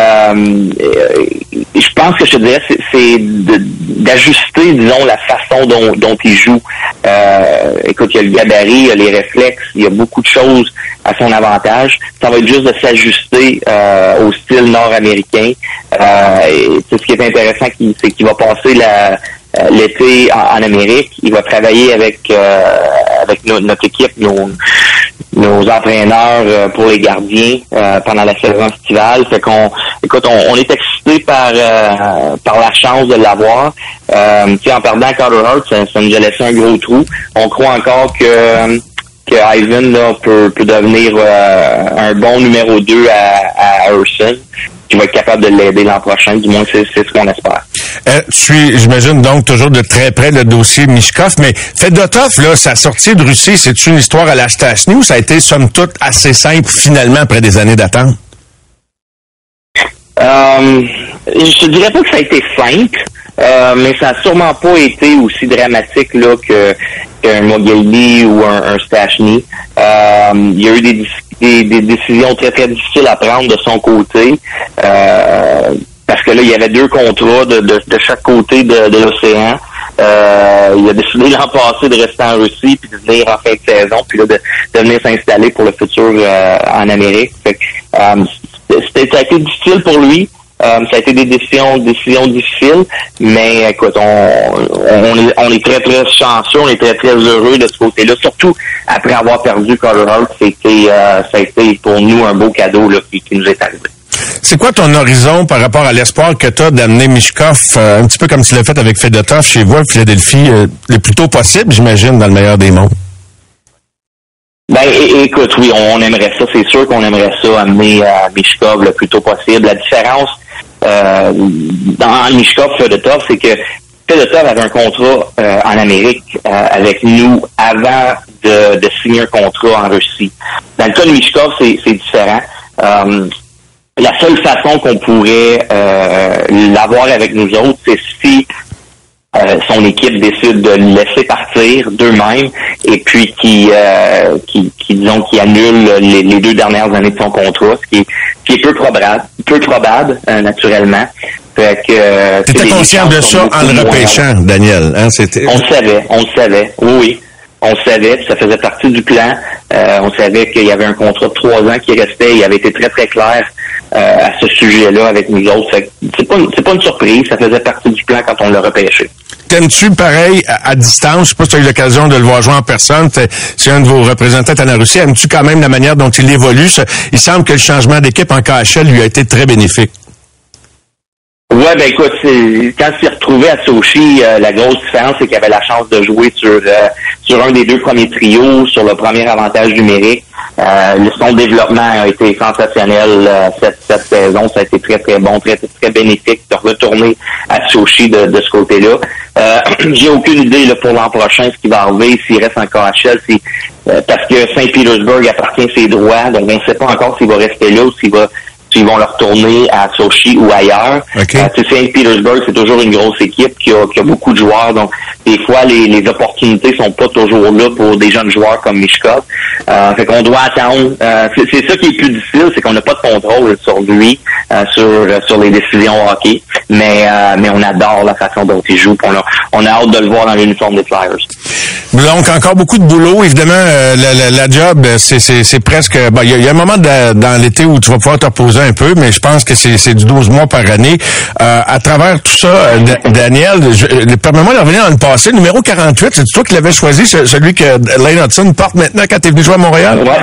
Je pense que je te dirais c'est d'ajuster, disons, la façon dont il joue. Écoute, il y a le gabarit, il y a les réflexes, il y a beaucoup de choses à son avantage. Ça va être juste de s'ajuster au style nord-américain. Ce qui est intéressant, c'est qu'il va passer l'été en Amérique. Il va travailler avec notre équipe, nos entraîneurs pour les gardiens pendant la saison estivale. Fait qu'on, écoute, on est excité par la chance de l'avoir. En perdant Carter Hart, ça nous a laissé un gros trou. On croit encore que Ivan là, peut devenir un bon numéro 2 à Urson, qui va être capable de l'aider l'an prochain. Du moins, c'est ce qu'on espère. Tu suis, j'imagine, donc toujours de très près le dossier Michkov, mais Fedotov, là, sa sortie de Russie, c'est une histoire à la Stachny ou ça a été, somme toute, assez simple, finalement, après des années d'attente? Je dirais pas que ça a été simple, mais ça a sûrement pas été aussi dramatique là qu'un Mogilny ou un Stachny. Il y a eu des décisions très, très difficiles à prendre de son côté. Parce que là, il y avait 2 contrats de chaque côté de l'océan. Il a décidé l'an passé de rester en Russie puis de venir en fin de saison, puis là de venir s'installer pour le futur en Amérique. Fait que, ça a été difficile pour lui. Ça a été des décisions difficiles, mais écoute, on est très, très chanceux, on est très, très heureux de ce côté-là, surtout après avoir perdu Carter Hart. Ça a été pour nous un beau cadeau là, qui nous est arrivé. C'est quoi ton horizon par rapport à l'espoir que tu as d'amener Michkov, un petit peu comme tu l'as fait avec Fedotov chez vous à Philadelphie, le plus tôt possible, j'imagine, dans le meilleur des mondes? Écoute, oui, on aimerait ça. C'est sûr qu'on aimerait ça amener Michkov le plus tôt possible. La différence dans Michkov-Fedotov, c'est que Fedotov avait un contrat en Amérique avec nous avant de signer un contrat en Russie. Dans le cas de Michkov, c'est différent. La seule façon qu'on pourrait l'avoir avec nous autres, c'est si son équipe décide de le laisser partir d'eux-mêmes et puis qui annule les 2 dernières années de son contrat, ce qui est peu probable naturellement. Fait que t'étais conscient de ça en le repêchant, Daniel, hein? On le savait, oui. On le savait, ça faisait partie du plan. On savait qu'il y avait un contrat de 3 ans qui restait. Il avait été très, très clair à ce sujet-là avec nous autres. Fait que c'est pas une surprise. Ça faisait partie du plan quand on l'a repêché. T'aimes-tu pareil à distance? Je sais pas si tu as eu l'occasion de le voir jouer en personne. C'est un de vos représentants en Russie. Aimes-tu quand même la manière dont il évolue? Il semble que le changement d'équipe en KHL lui a été très bénéfique. Ouais, écoute, quand il s'est retrouvé à Sochi, la grosse différence, c'est qu'il avait la chance de jouer sur un des 2 premiers trios, sur le premier avantage numérique. Son développement a été sensationnel cette saison. Ça a été très, très bon, très, très bénéfique de retourner à Sochi de ce côté-là. J'ai aucune idée là, pour l'an prochain, ce qui va arriver, s'il reste en KHL, parce que Saint-Pétersbourg appartient ses droits, donc on ne sait pas encore s'il va rester là ou s'il s'ils vont le retourner à Sochi ou ailleurs. Okay. Saint-Pétersbourg, c'est toujours une grosse équipe qui a beaucoup de joueurs. Donc, des fois, les opportunités sont pas toujours là pour des jeunes joueurs comme Michkov. Fait qu'on doit attendre. C'est ça qui est plus difficile, c'est qu'on n'a pas de contrôle sur lui, sur les décisions hockey. Mais on adore la façon dont il joue. On a hâte de le voir dans l'uniforme des Flyers. Donc, encore beaucoup de boulot. Évidemment, la job, c'est presque... Bon, il y a un moment dans l'été où tu vas pouvoir te reposer un peu, mais je pense que c'est du 12 mois par année. À travers tout ça, Daniel, permets-moi de revenir dans le passé. Numéro 48, c'est toi qui l'avais choisi, celui que Lane Hudson porte maintenant quand tu es venu jouer à Montréal? Ouais.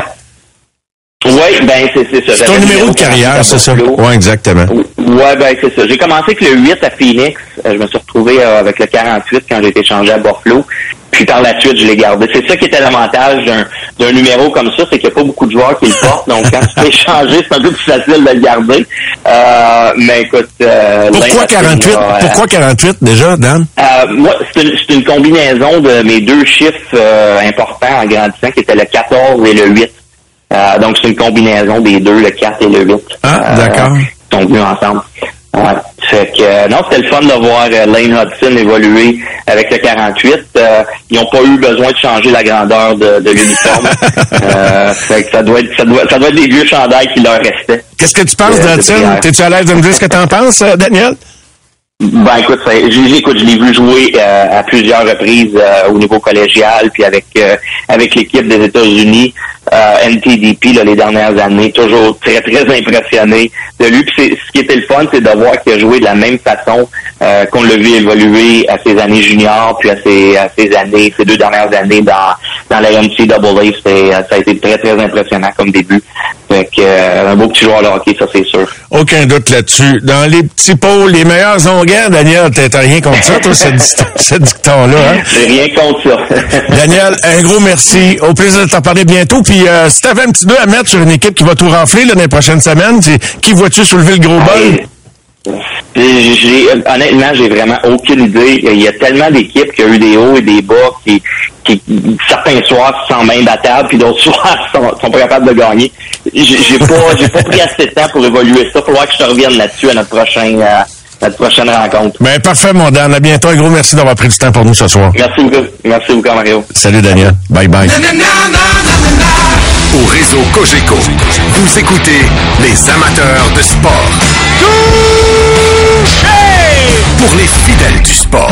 Oui, ben c'est ça. C'est ton numéro de carrière, c'est ça? Oui, exactement. Ouais, ben c'est ça. J'ai commencé avec le 8 à Phoenix. Je me suis retrouvé avec le 48 quand j'ai été changé à Buffalo. Puis par la suite, je l'ai gardé. C'est ça qui était l'avantage d'un numéro comme ça, c'est qu'il n'y a pas beaucoup de joueurs qui le portent. Donc quand tu peux changer, c'est un peu plus facile de le garder. Mais écoute... Pourquoi 48? Pourquoi 48 déjà, Dan? Moi, c'est une combinaison de mes deux chiffres importants en grandissant, qui étaient le 14 et le 8. Donc, c'est une combinaison des deux, le 4 et le 8. Ah, d'accord. Qui sont venus ensemble. Fait que, non, c'était le fun de voir Lane Hudson évoluer avec le 48. Ils n'ont pas eu besoin de changer la grandeur de l'uniforme. Fait que ça doit être des vieux chandails qui leur restaient. Qu'est-ce que tu penses d'Hudson? T'es-tu à l'aise de me dire ce que t'en penses, Daniel? Ben écoute, je l'ai vu jouer à plusieurs reprises au niveau collégial, puis avec l'équipe des États-Unis, NTDP les dernières années, toujours très très impressionné de lui. Puis ce qui était le fun, c'est de voir qu'il a joué de la même façon qu'on l'a vu évoluer à ses années juniors, puis à ses 2 dernières années dans la NCAA. Ça a été très très impressionnant comme début. Fait que un beau petit joueur de hockey, ça c'est sûr. Aucun doute là-dessus. Dans les petits pots, les meilleurs longueurs, Daniel, t'as rien contre ça, toi, ce dicton-là, hein? J'ai rien contre ça. Daniel, un gros merci. Au plaisir de t'en parler bientôt. Puis si t'avais un petit 2 à mettre sur une équipe qui va tout rafler là, dans les prochaines semaines, qui vois-tu soulever le gros bol? Honnêtement, j'ai vraiment aucune idée. Il y a tellement d'équipes qui ont eu des hauts et des bas qui certains soirs se sentent bien battables, puis d'autres soirs sont pas capables de gagner. J'ai pas pris assez de temps pour évaluer ça. Il faudra que je te revienne là-dessus à notre prochaine rencontre. Ben, parfait, mon Dan. À bientôt. Un gros merci d'avoir pris du temps pour nous ce soir. Merci beaucoup, Mario. Salut, Daniel. Bye bye. Au réseau Cogeco, vous écoutez les amateurs de sport. Pour les fidèles du sport.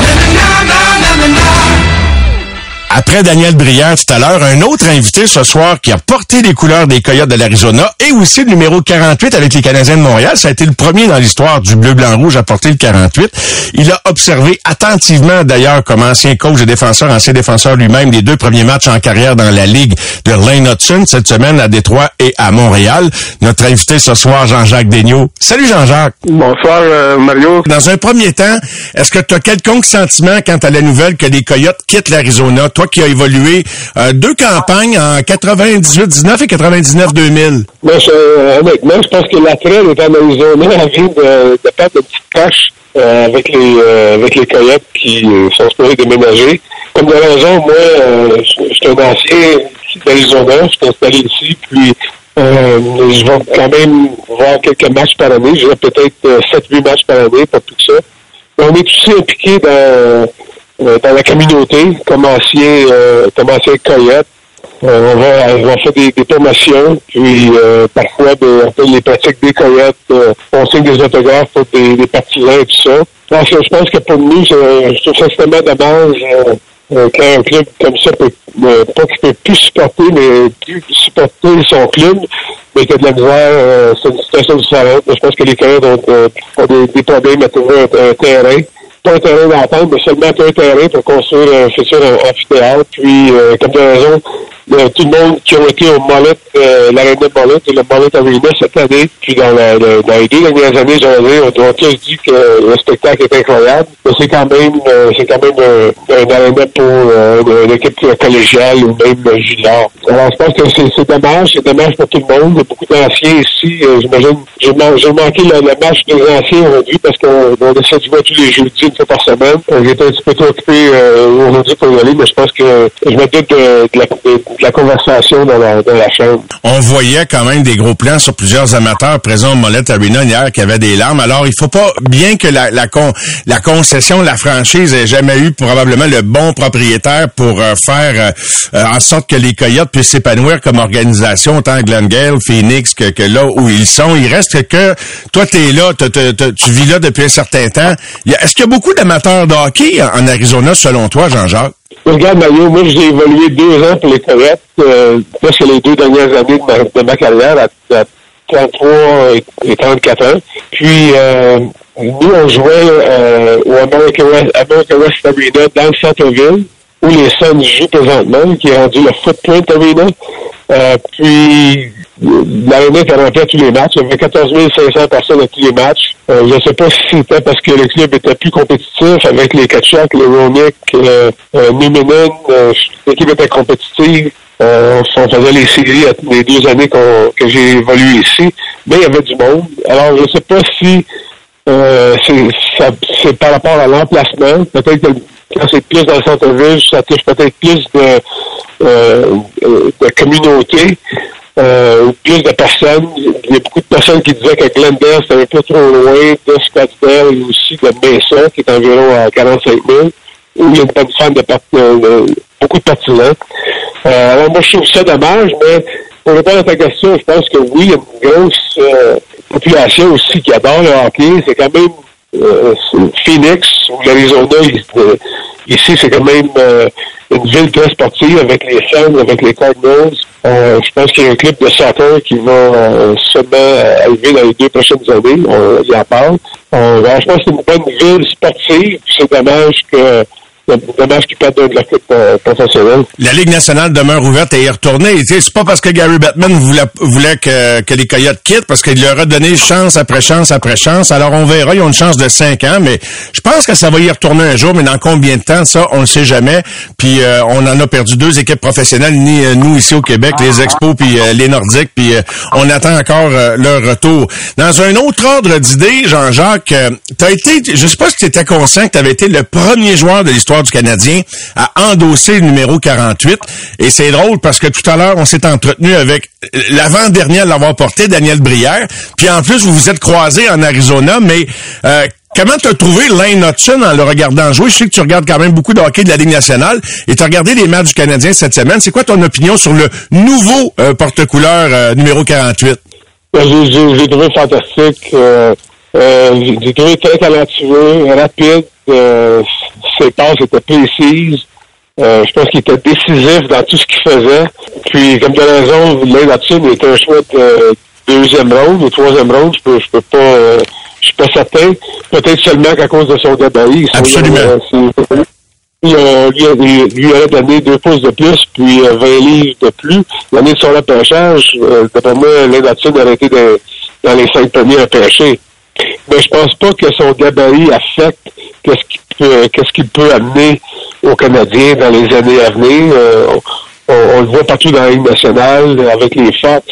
Après Daniel Brière tout à l'heure, un autre invité ce soir qui a porté les couleurs des Coyotes de l'Arizona et aussi le numéro 48 avec les Canadiens de Montréal. Ça a été le premier dans l'histoire du bleu-blanc-rouge à porter le 48. Il a observé attentivement d'ailleurs comme ancien coach et ancien défenseur lui-même, les 2 premiers matchs en carrière dans la Ligue de Lane Hudson cette semaine à Détroit et à Montréal. Notre invité ce soir, Jean-Jacques Daigneault. Salut Jean-Jacques. Bonsoir Mario. Dans un premier temps, est-ce que tu as quelconque sentiment quant à la nouvelle que les Coyotes quittent l'Arizona? Toi qui as évolué 2 campagnes en 98-19 et 99-2000. Moi, honnêtement, je pense que l'attrait est en Arizona vient de perdre de petites tâches avec les Coyotes qui sont supposés déménager. Comme de raison, moi, je suis un ancien d'Arizona, je suis installé ici, puis je vais quand même voir quelques matchs par année. J'aurai peut-être 7-8 matchs par année, pas plus que ça. Mais on est aussi impliqué dans la communauté, comme ancien Coyote. On va faire des promotions, puis parfois on fait les pratiques des Coyotes, on signe des autographes pour des partisans et tout ça. Donc, je pense que pour nous, je trouve ça extrêmement dommage quand un club comme ça peut pas qu'il peut plus supporter, mais plus supporter son club, mais qu'il y a de la misère, c'est une situation différente. Je pense que les Coyotes ont des problèmes à trouver un terrain. Pas un terrain d'entente, mais seulement un terrain pour construire un futur amphithéâtre. Puis, comme de raison, tout le monde qui a été au Mullet, l'aréna Mullet et le Mullet Arena cette année, puis dans les 2 dernières années, on a tous dit que le spectacle est incroyable, mais c'est quand même un aréna pour une équipe collégiale ou même junior. Alors, je pense que c'est dommage pour tout le monde. Il y a beaucoup d'anciens ici. J'imagine, j'ai manqué le match des anciens aujourd'hui parce qu'on essaie de jouer tous les jeudis une fois par semaine. J'étais un petit peu trop occupé aujourd'hui pour y aller, mais je pense que je me doute la conversation dans la chambre. On voyait quand même des gros plans sur plusieurs amateurs présents au Mullet Arena hier qui avaient des larmes. Alors, il faut pas, bien que la concession, la franchise ait jamais eu probablement le bon propriétaire pour faire en sorte que les Coyotes puissent s'épanouir comme organisation, autant à Glendale, Phoenix que là où ils sont. Il reste que toi, t'es là, tu vis là depuis un certain temps. Est-ce qu'il y a beaucoup d'amateurs de hockey en Arizona, selon toi, Jean-Jacques? Regarde, Mario, moi, j'ai évolué 2 ans pour les Coyotes. Là, c'est les 2 dernières années de ma carrière, à 33 et 34 ans. Puis, nous, on jouait au America West Arena dans le centre-ville, où les Suns jouent présentement, qui est rendu le Footprint Arena. Puis, l'arena était remplie à tous les matchs. Il y avait 14 500 personnes à tous les matchs. Je ne sais pas si c'était parce que le club était plus compétitif avec les Tkachuk, les Roenick, Numminen. L'équipe était compétitive. On faisait les séries les 2 années que j'ai évolué ici. Mais il y avait du monde. Alors, je ne sais pas si c'est par rapport à l'emplacement. Peut-être que quand c'est plus dans le centre-ville, ça touche peut-être plus de communauté, plus de personnes. Il y a beaucoup de personnes qui disaient que Glendale, c'était un peu trop loin de Scottsdale et aussi de Mesa, qui est environ à 45 000, où il y a une bonne fan de beaucoup de partisans. Alors moi, je trouve ça dommage, mais pour répondre à ta question, je pense que oui, il y a une grosse population aussi qui adore le hockey. C'est quand même Phoenix ou l'Arizona, ici, c'est quand même une ville très sportive avec les Suns, avec les Cardinals. Je pense qu'il y a un club de soccer qui va sûrement arriver dans les 2 prochaines années. On y en parle. Je pense que c'est une bonne ville sportive. C'est dommage qu'ils perdent de l'équipe professionnelle. La Ligue nationale demeure ouverte et y retourner. C'est pas parce que Gary Bettman voulait que les Coyotes quittent, parce qu'il leur a donné chance après chance après chance. Alors, on verra. Ils ont une chance de 5 ans, mais je pense que ça va y retourner un jour. Mais dans combien de temps, ça, on le sait jamais. Puis, on en a perdu 2 équipes professionnelles, nous ici au Québec, les Expos puis les Nordiques. Puis, on attend encore leur retour. Dans un autre ordre d'idée, Jean-Jacques, t'as été, je sais pas si tu étais conscient que tu avais été le premier joueur de l'histoire du Canadien à endosser le numéro 48. Et c'est drôle parce que tout à l'heure, on s'est entretenu avec l'avant-dernier à l'avoir porté, Daniel Brière. Puis en plus, vous vous êtes croisés en Arizona, mais comment t'as trouvé Lane Hutson en le regardant jouer? Je sais que tu regardes quand même beaucoup de hockey de la Ligue nationale et t'as regardé les matchs du Canadien cette semaine. C'est quoi ton opinion sur le nouveau porte-couleur numéro 48? J'ai trouvé fantastique. J'ai trouvé très talentueux, rapide. Ses passes étaient précises. Je pense qu'il était décisif dans tout ce qu'il faisait. Puis, comme tu as raison, Lane Hutson était un choix de 2e ronde ou 3e ronde. Je suis pas certain. Peut-être seulement qu'à cause de son gabarit. Absolument. Lui a donné 2 pouces de plus, puis 20 livres de plus. L'année de son repêchage, d'après moi, Lane Hutson aurait été dans les 5 premiers repêchés. Mais je pense pas que son gabarit affecte qu'est-ce qu'il peut amener aux Canadiens dans les années à venir. On le voit partout dans la Ligue nationale, avec les Fox.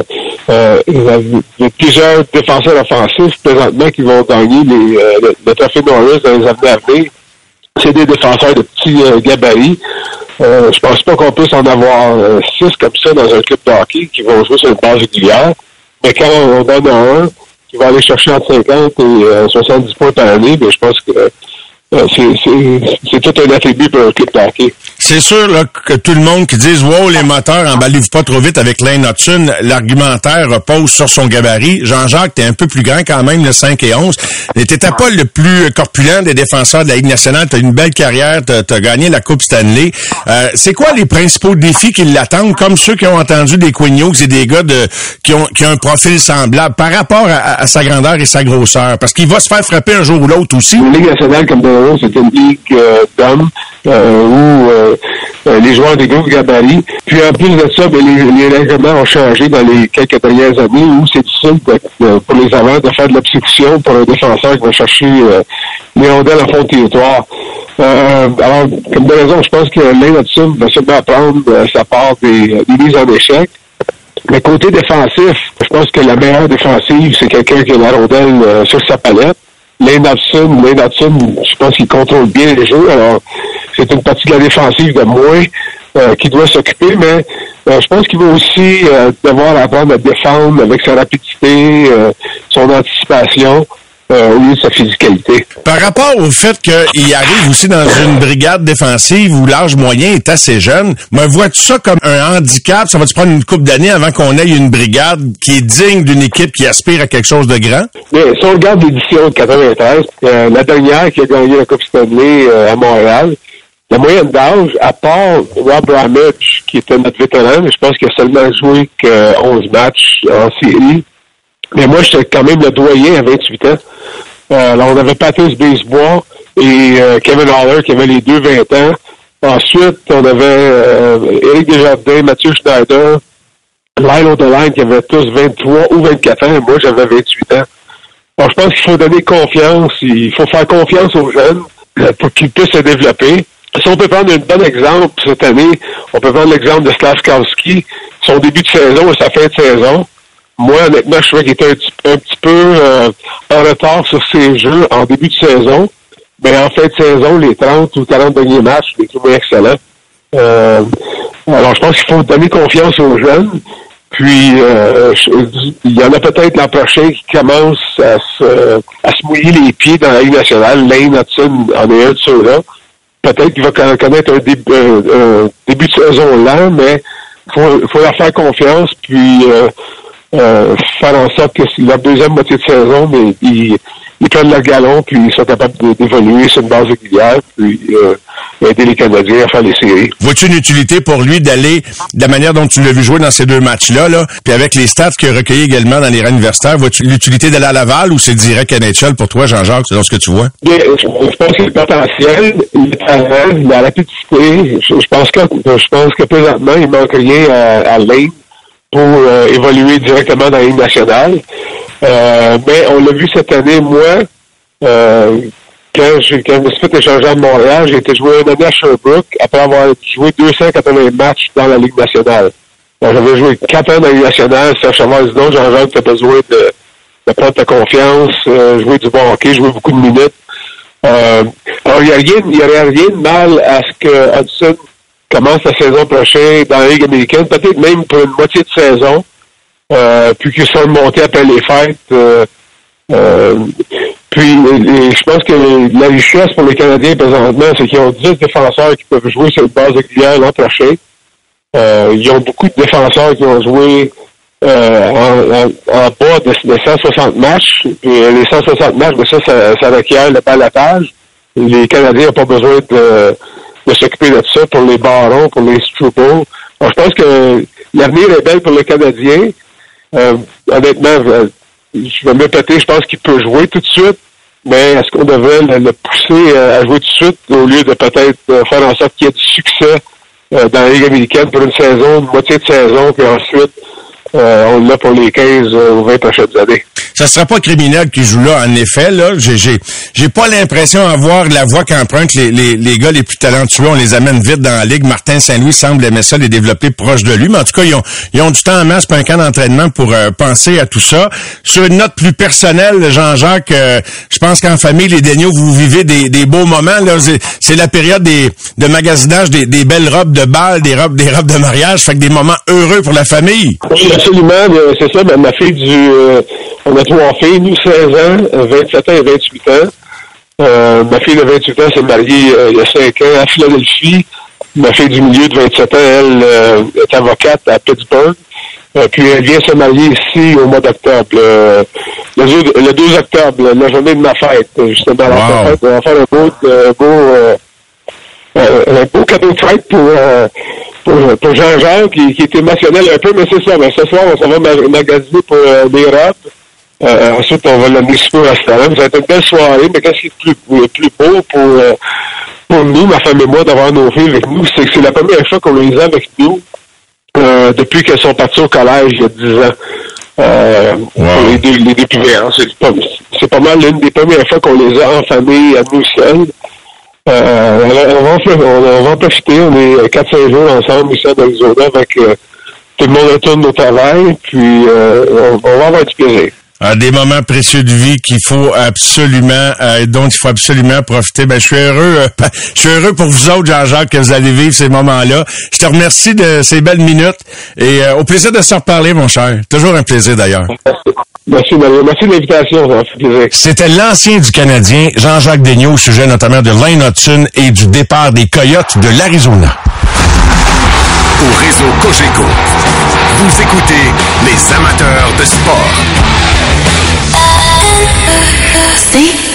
Il y a plusieurs défenseurs offensifs présentement qui vont gagner le trophée Norris dans les années à venir. C'est des défenseurs de petits gabarits. Je pense pas qu'on puisse en avoir 6 comme ça dans un club de hockey qui vont jouer sur une base régulière. Mais quand on en a un qui va aller chercher entre 50 et 70 points par année, bien, je pense que c'est tout un attribut pour un club de hockey. C'est sûr là, que tout le monde qui dit « Wow, les moteurs, emballez-vous pas trop vite avec Lane Hutson », l'argumentaire repose sur son gabarit. Jean-Jacques, t'es un peu plus grand quand même, le 5 et 11. Mais t'étais pas le plus corpulent des défenseurs de la Ligue nationale. T'as une belle carrière, t'as gagné la Coupe Stanley. C'est quoi les principaux défis qui l'attendent, comme ceux qui ont entendu des Quinn Hughes et des gars qui ont un profil semblable par rapport à sa grandeur et sa grosseur? Parce qu'il va se faire frapper un jour ou l'autre aussi. La Ligue nationale, comme c'est une ligue d'hommes où les joueurs des gros gabarits. Puis en plus de ça, les règlements ont changé dans les quelques dernières années où c'est difficile pour les avants de faire de l'obstruction pour un défenseur qui va chercher les rondelles en fond de territoire. Alors, comme de raison, je pense que Lane Hutson va sûrement prendre sa part des mises en échec. Mais côté défensif, je pense que la meilleure défensive, c'est quelqu'un qui a la rondelle sur sa palette. Lane Hutson, je pense qu'il contrôle bien les jeux. Alors, c'est une partie de la défensive de moins. qui doit s'occuper, mais je pense qu'il va aussi devoir apprendre à défendre avec sa rapidité, son anticipation, au lieu de sa physicalité. Par rapport au fait qu'il arrive aussi dans une brigade défensive où l'âge moyen est assez jeune, mais vois-tu ça comme un handicap? Ça va-tu prendre une couple d'années avant qu'on ait une brigade qui est digne d'une équipe qui aspire à quelque chose de grand? Mais si on regarde l'édition de 93, la dernière qui a gagné la Coupe Stanley à Montréal, la moyenne d'âge, à part Rob Ramage, qui était notre vétéran, je pense qu'il a seulement joué que 11 matchs en série. Mais moi, j'étais quand même le doyen à 28 ans. Alors, on avait Patrice Brisebois et Kevin Haller qui avaient les deux 20 ans. Ensuite, on avait Éric Desjardins, Mathieu Schneider, Lyle O'Deline qui avaient tous 23 ou 24 ans. Et moi, j'avais 28 ans. Alors, je pense qu'il faut donner confiance. Il faut faire confiance aux jeunes pour qu'ils puissent se développer. Si on peut prendre un bon exemple cette année, on peut prendre l'exemple de Slavkovski, son début de saison et sa fin de saison. Moi, honnêtement, je trouvais qu'il était un petit peu en retard sur ses jeux en début de saison. Mais en fin de saison, les 30 ou 40 derniers matchs, je les trouvais excellents. Alors, je pense qu'il faut donner confiance aux jeunes. Puis, il y en a peut-être l'an prochain qui commencent à se mouiller les pieds dans la Ligue nationale. Lane Hudson en est un de ceux-là. Peut-être qu'il va connaître un début de saison lent, mais faut leur faire confiance, puis faire en sorte que la deuxième moitié de saison, mais ils prennent leur galon, puis ils sont capables d'évoluer sur une base régulière, puis aider les Canadiens à faire les séries. Vois-tu une utilité pour lui d'aller, de la manière dont tu l'as vu jouer dans ces deux matchs-là, là, puis avec les stats qu'il a recueillis également dans les rangs universitaires, vois-tu l'utilité d'aller à Laval ou c'est direct à NHL pour toi, Jean-Jacques, selon ce que tu vois? Bien, je pense que le potentiel, le talent, la rapidité, je pense que présentement, il manque rien à Lane pour évoluer directement dans la Ligue nationale. Mais on l'a vu cette année, moi, quand je me suis fait échanger à Montréal, j'ai été jouer une année à Sherbrooke après avoir joué 280 matchs dans la Ligue nationale. Donc, j'avais joué 4 ans dans la Ligue nationale. Serge Chavard dit non, Jean-Jacques, tu as besoin de prendre ta confiance, jouer du bon hockey, jouer beaucoup de minutes. Alors, il n'y aurait rien de mal à ce que Hudson commence la saison prochaine dans la Ligue américaine, peut-être même pour une moitié de saison, puis qu'ils sont montés après les fêtes. Puis, je pense que la richesse pour les Canadiens présentement, c'est qu'ils ont 10 défenseurs qui peuvent jouer sur une base régulière l'an prochain. Ils ont beaucoup de défenseurs qui ont joué en bas de 160 matchs. Et les 160 matchs, mais ça requiert le balotage. Les Canadiens n'ont pas besoin de s'occuper de ça pour les Barons, pour les Struble. Alors, je pense que l'avenir est belle pour le Canadien. Honnêtement, je vais me répéter, je pense qu'il peut jouer tout de suite, mais est-ce qu'on devrait le pousser à jouer tout de suite au lieu de peut-être faire en sorte qu'il y ait du succès dans la Ligue américaine pour une saison, une moitié de saison, puis ensuite on l'a pour les 15 ou 20 prochaines années. Ça sera pas criminel qui joue là, en effet, là. J'ai pas l'impression d'avoir la voie qu'empruntent les gars les plus talentueux. On les amène vite dans la Ligue. Martin Saint-Louis semble aimer ça, les développer proche de lui. Mais en tout cas, ils ont du temps en masse pour un camp d'entraînement pour penser à tout ça. Sur une note plus personnelle, Jean-Jacques, je pense qu'en famille, les Daigneault, vous vivez des beaux moments, là. C'est la période de magasinage des belles robes de bal, des robes de mariage. Fait que des moments heureux pour la famille. Oui, absolument. C'est ça. Ma fille on a 3 filles, nous 16 ans, 27 ans et 28 ans. Ma fille de 28 ans s'est mariée il y a 5 ans à Philadelphie. Ma fille du milieu de 27 ans, elle est avocate à Pittsburgh. Puis elle vient se marier ici au mois d'octobre. Le 2 octobre, la journée de ma fête, justement. Wow. La fête, on va faire un beau cadeau de fête pour Jean-Jacques, qui est émotionnel un peu, mais c'est ça. Mais ce soir, on s'en va magasiner pour des robes. Ensuite, on va l'amener super au restaurant. Ça va être une belle soirée, mais qu'est-ce qui est plus beau pour nous, ma femme et moi, d'avoir nos filles avec nous, c'est que c'est la première fois qu'on les a avec nous depuis qu'elles sont parties au collège il y a 10 ans. Wow. Les deux plus verts. C'est pas mal l'une des premières fois qu'on les a en famille, à nous seuls. On va en profiter. On est 4-5 jours ensemble ici à Arizona avec tout le monde retourne au travail, puis on va avoir du plaisir. Des moments précieux de vie qu'il faut absolument, dont il faut absolument profiter. Ben, je suis heureux pour vous autres, Jean-Jacques, que vous allez vivre ces moments-là. Je te remercie de ces belles minutes et au plaisir de se reparler, mon cher. Toujours un plaisir, d'ailleurs. Merci de l'invitation, ça fait plaisir. C'était l'ancien du Canadien, Jean-Jacques Daigneault, au sujet notamment de Lane Hutson et du départ des Coyotes de l'Arizona. Au réseau Cogeco, vous écoutez les amateurs de sport. C'est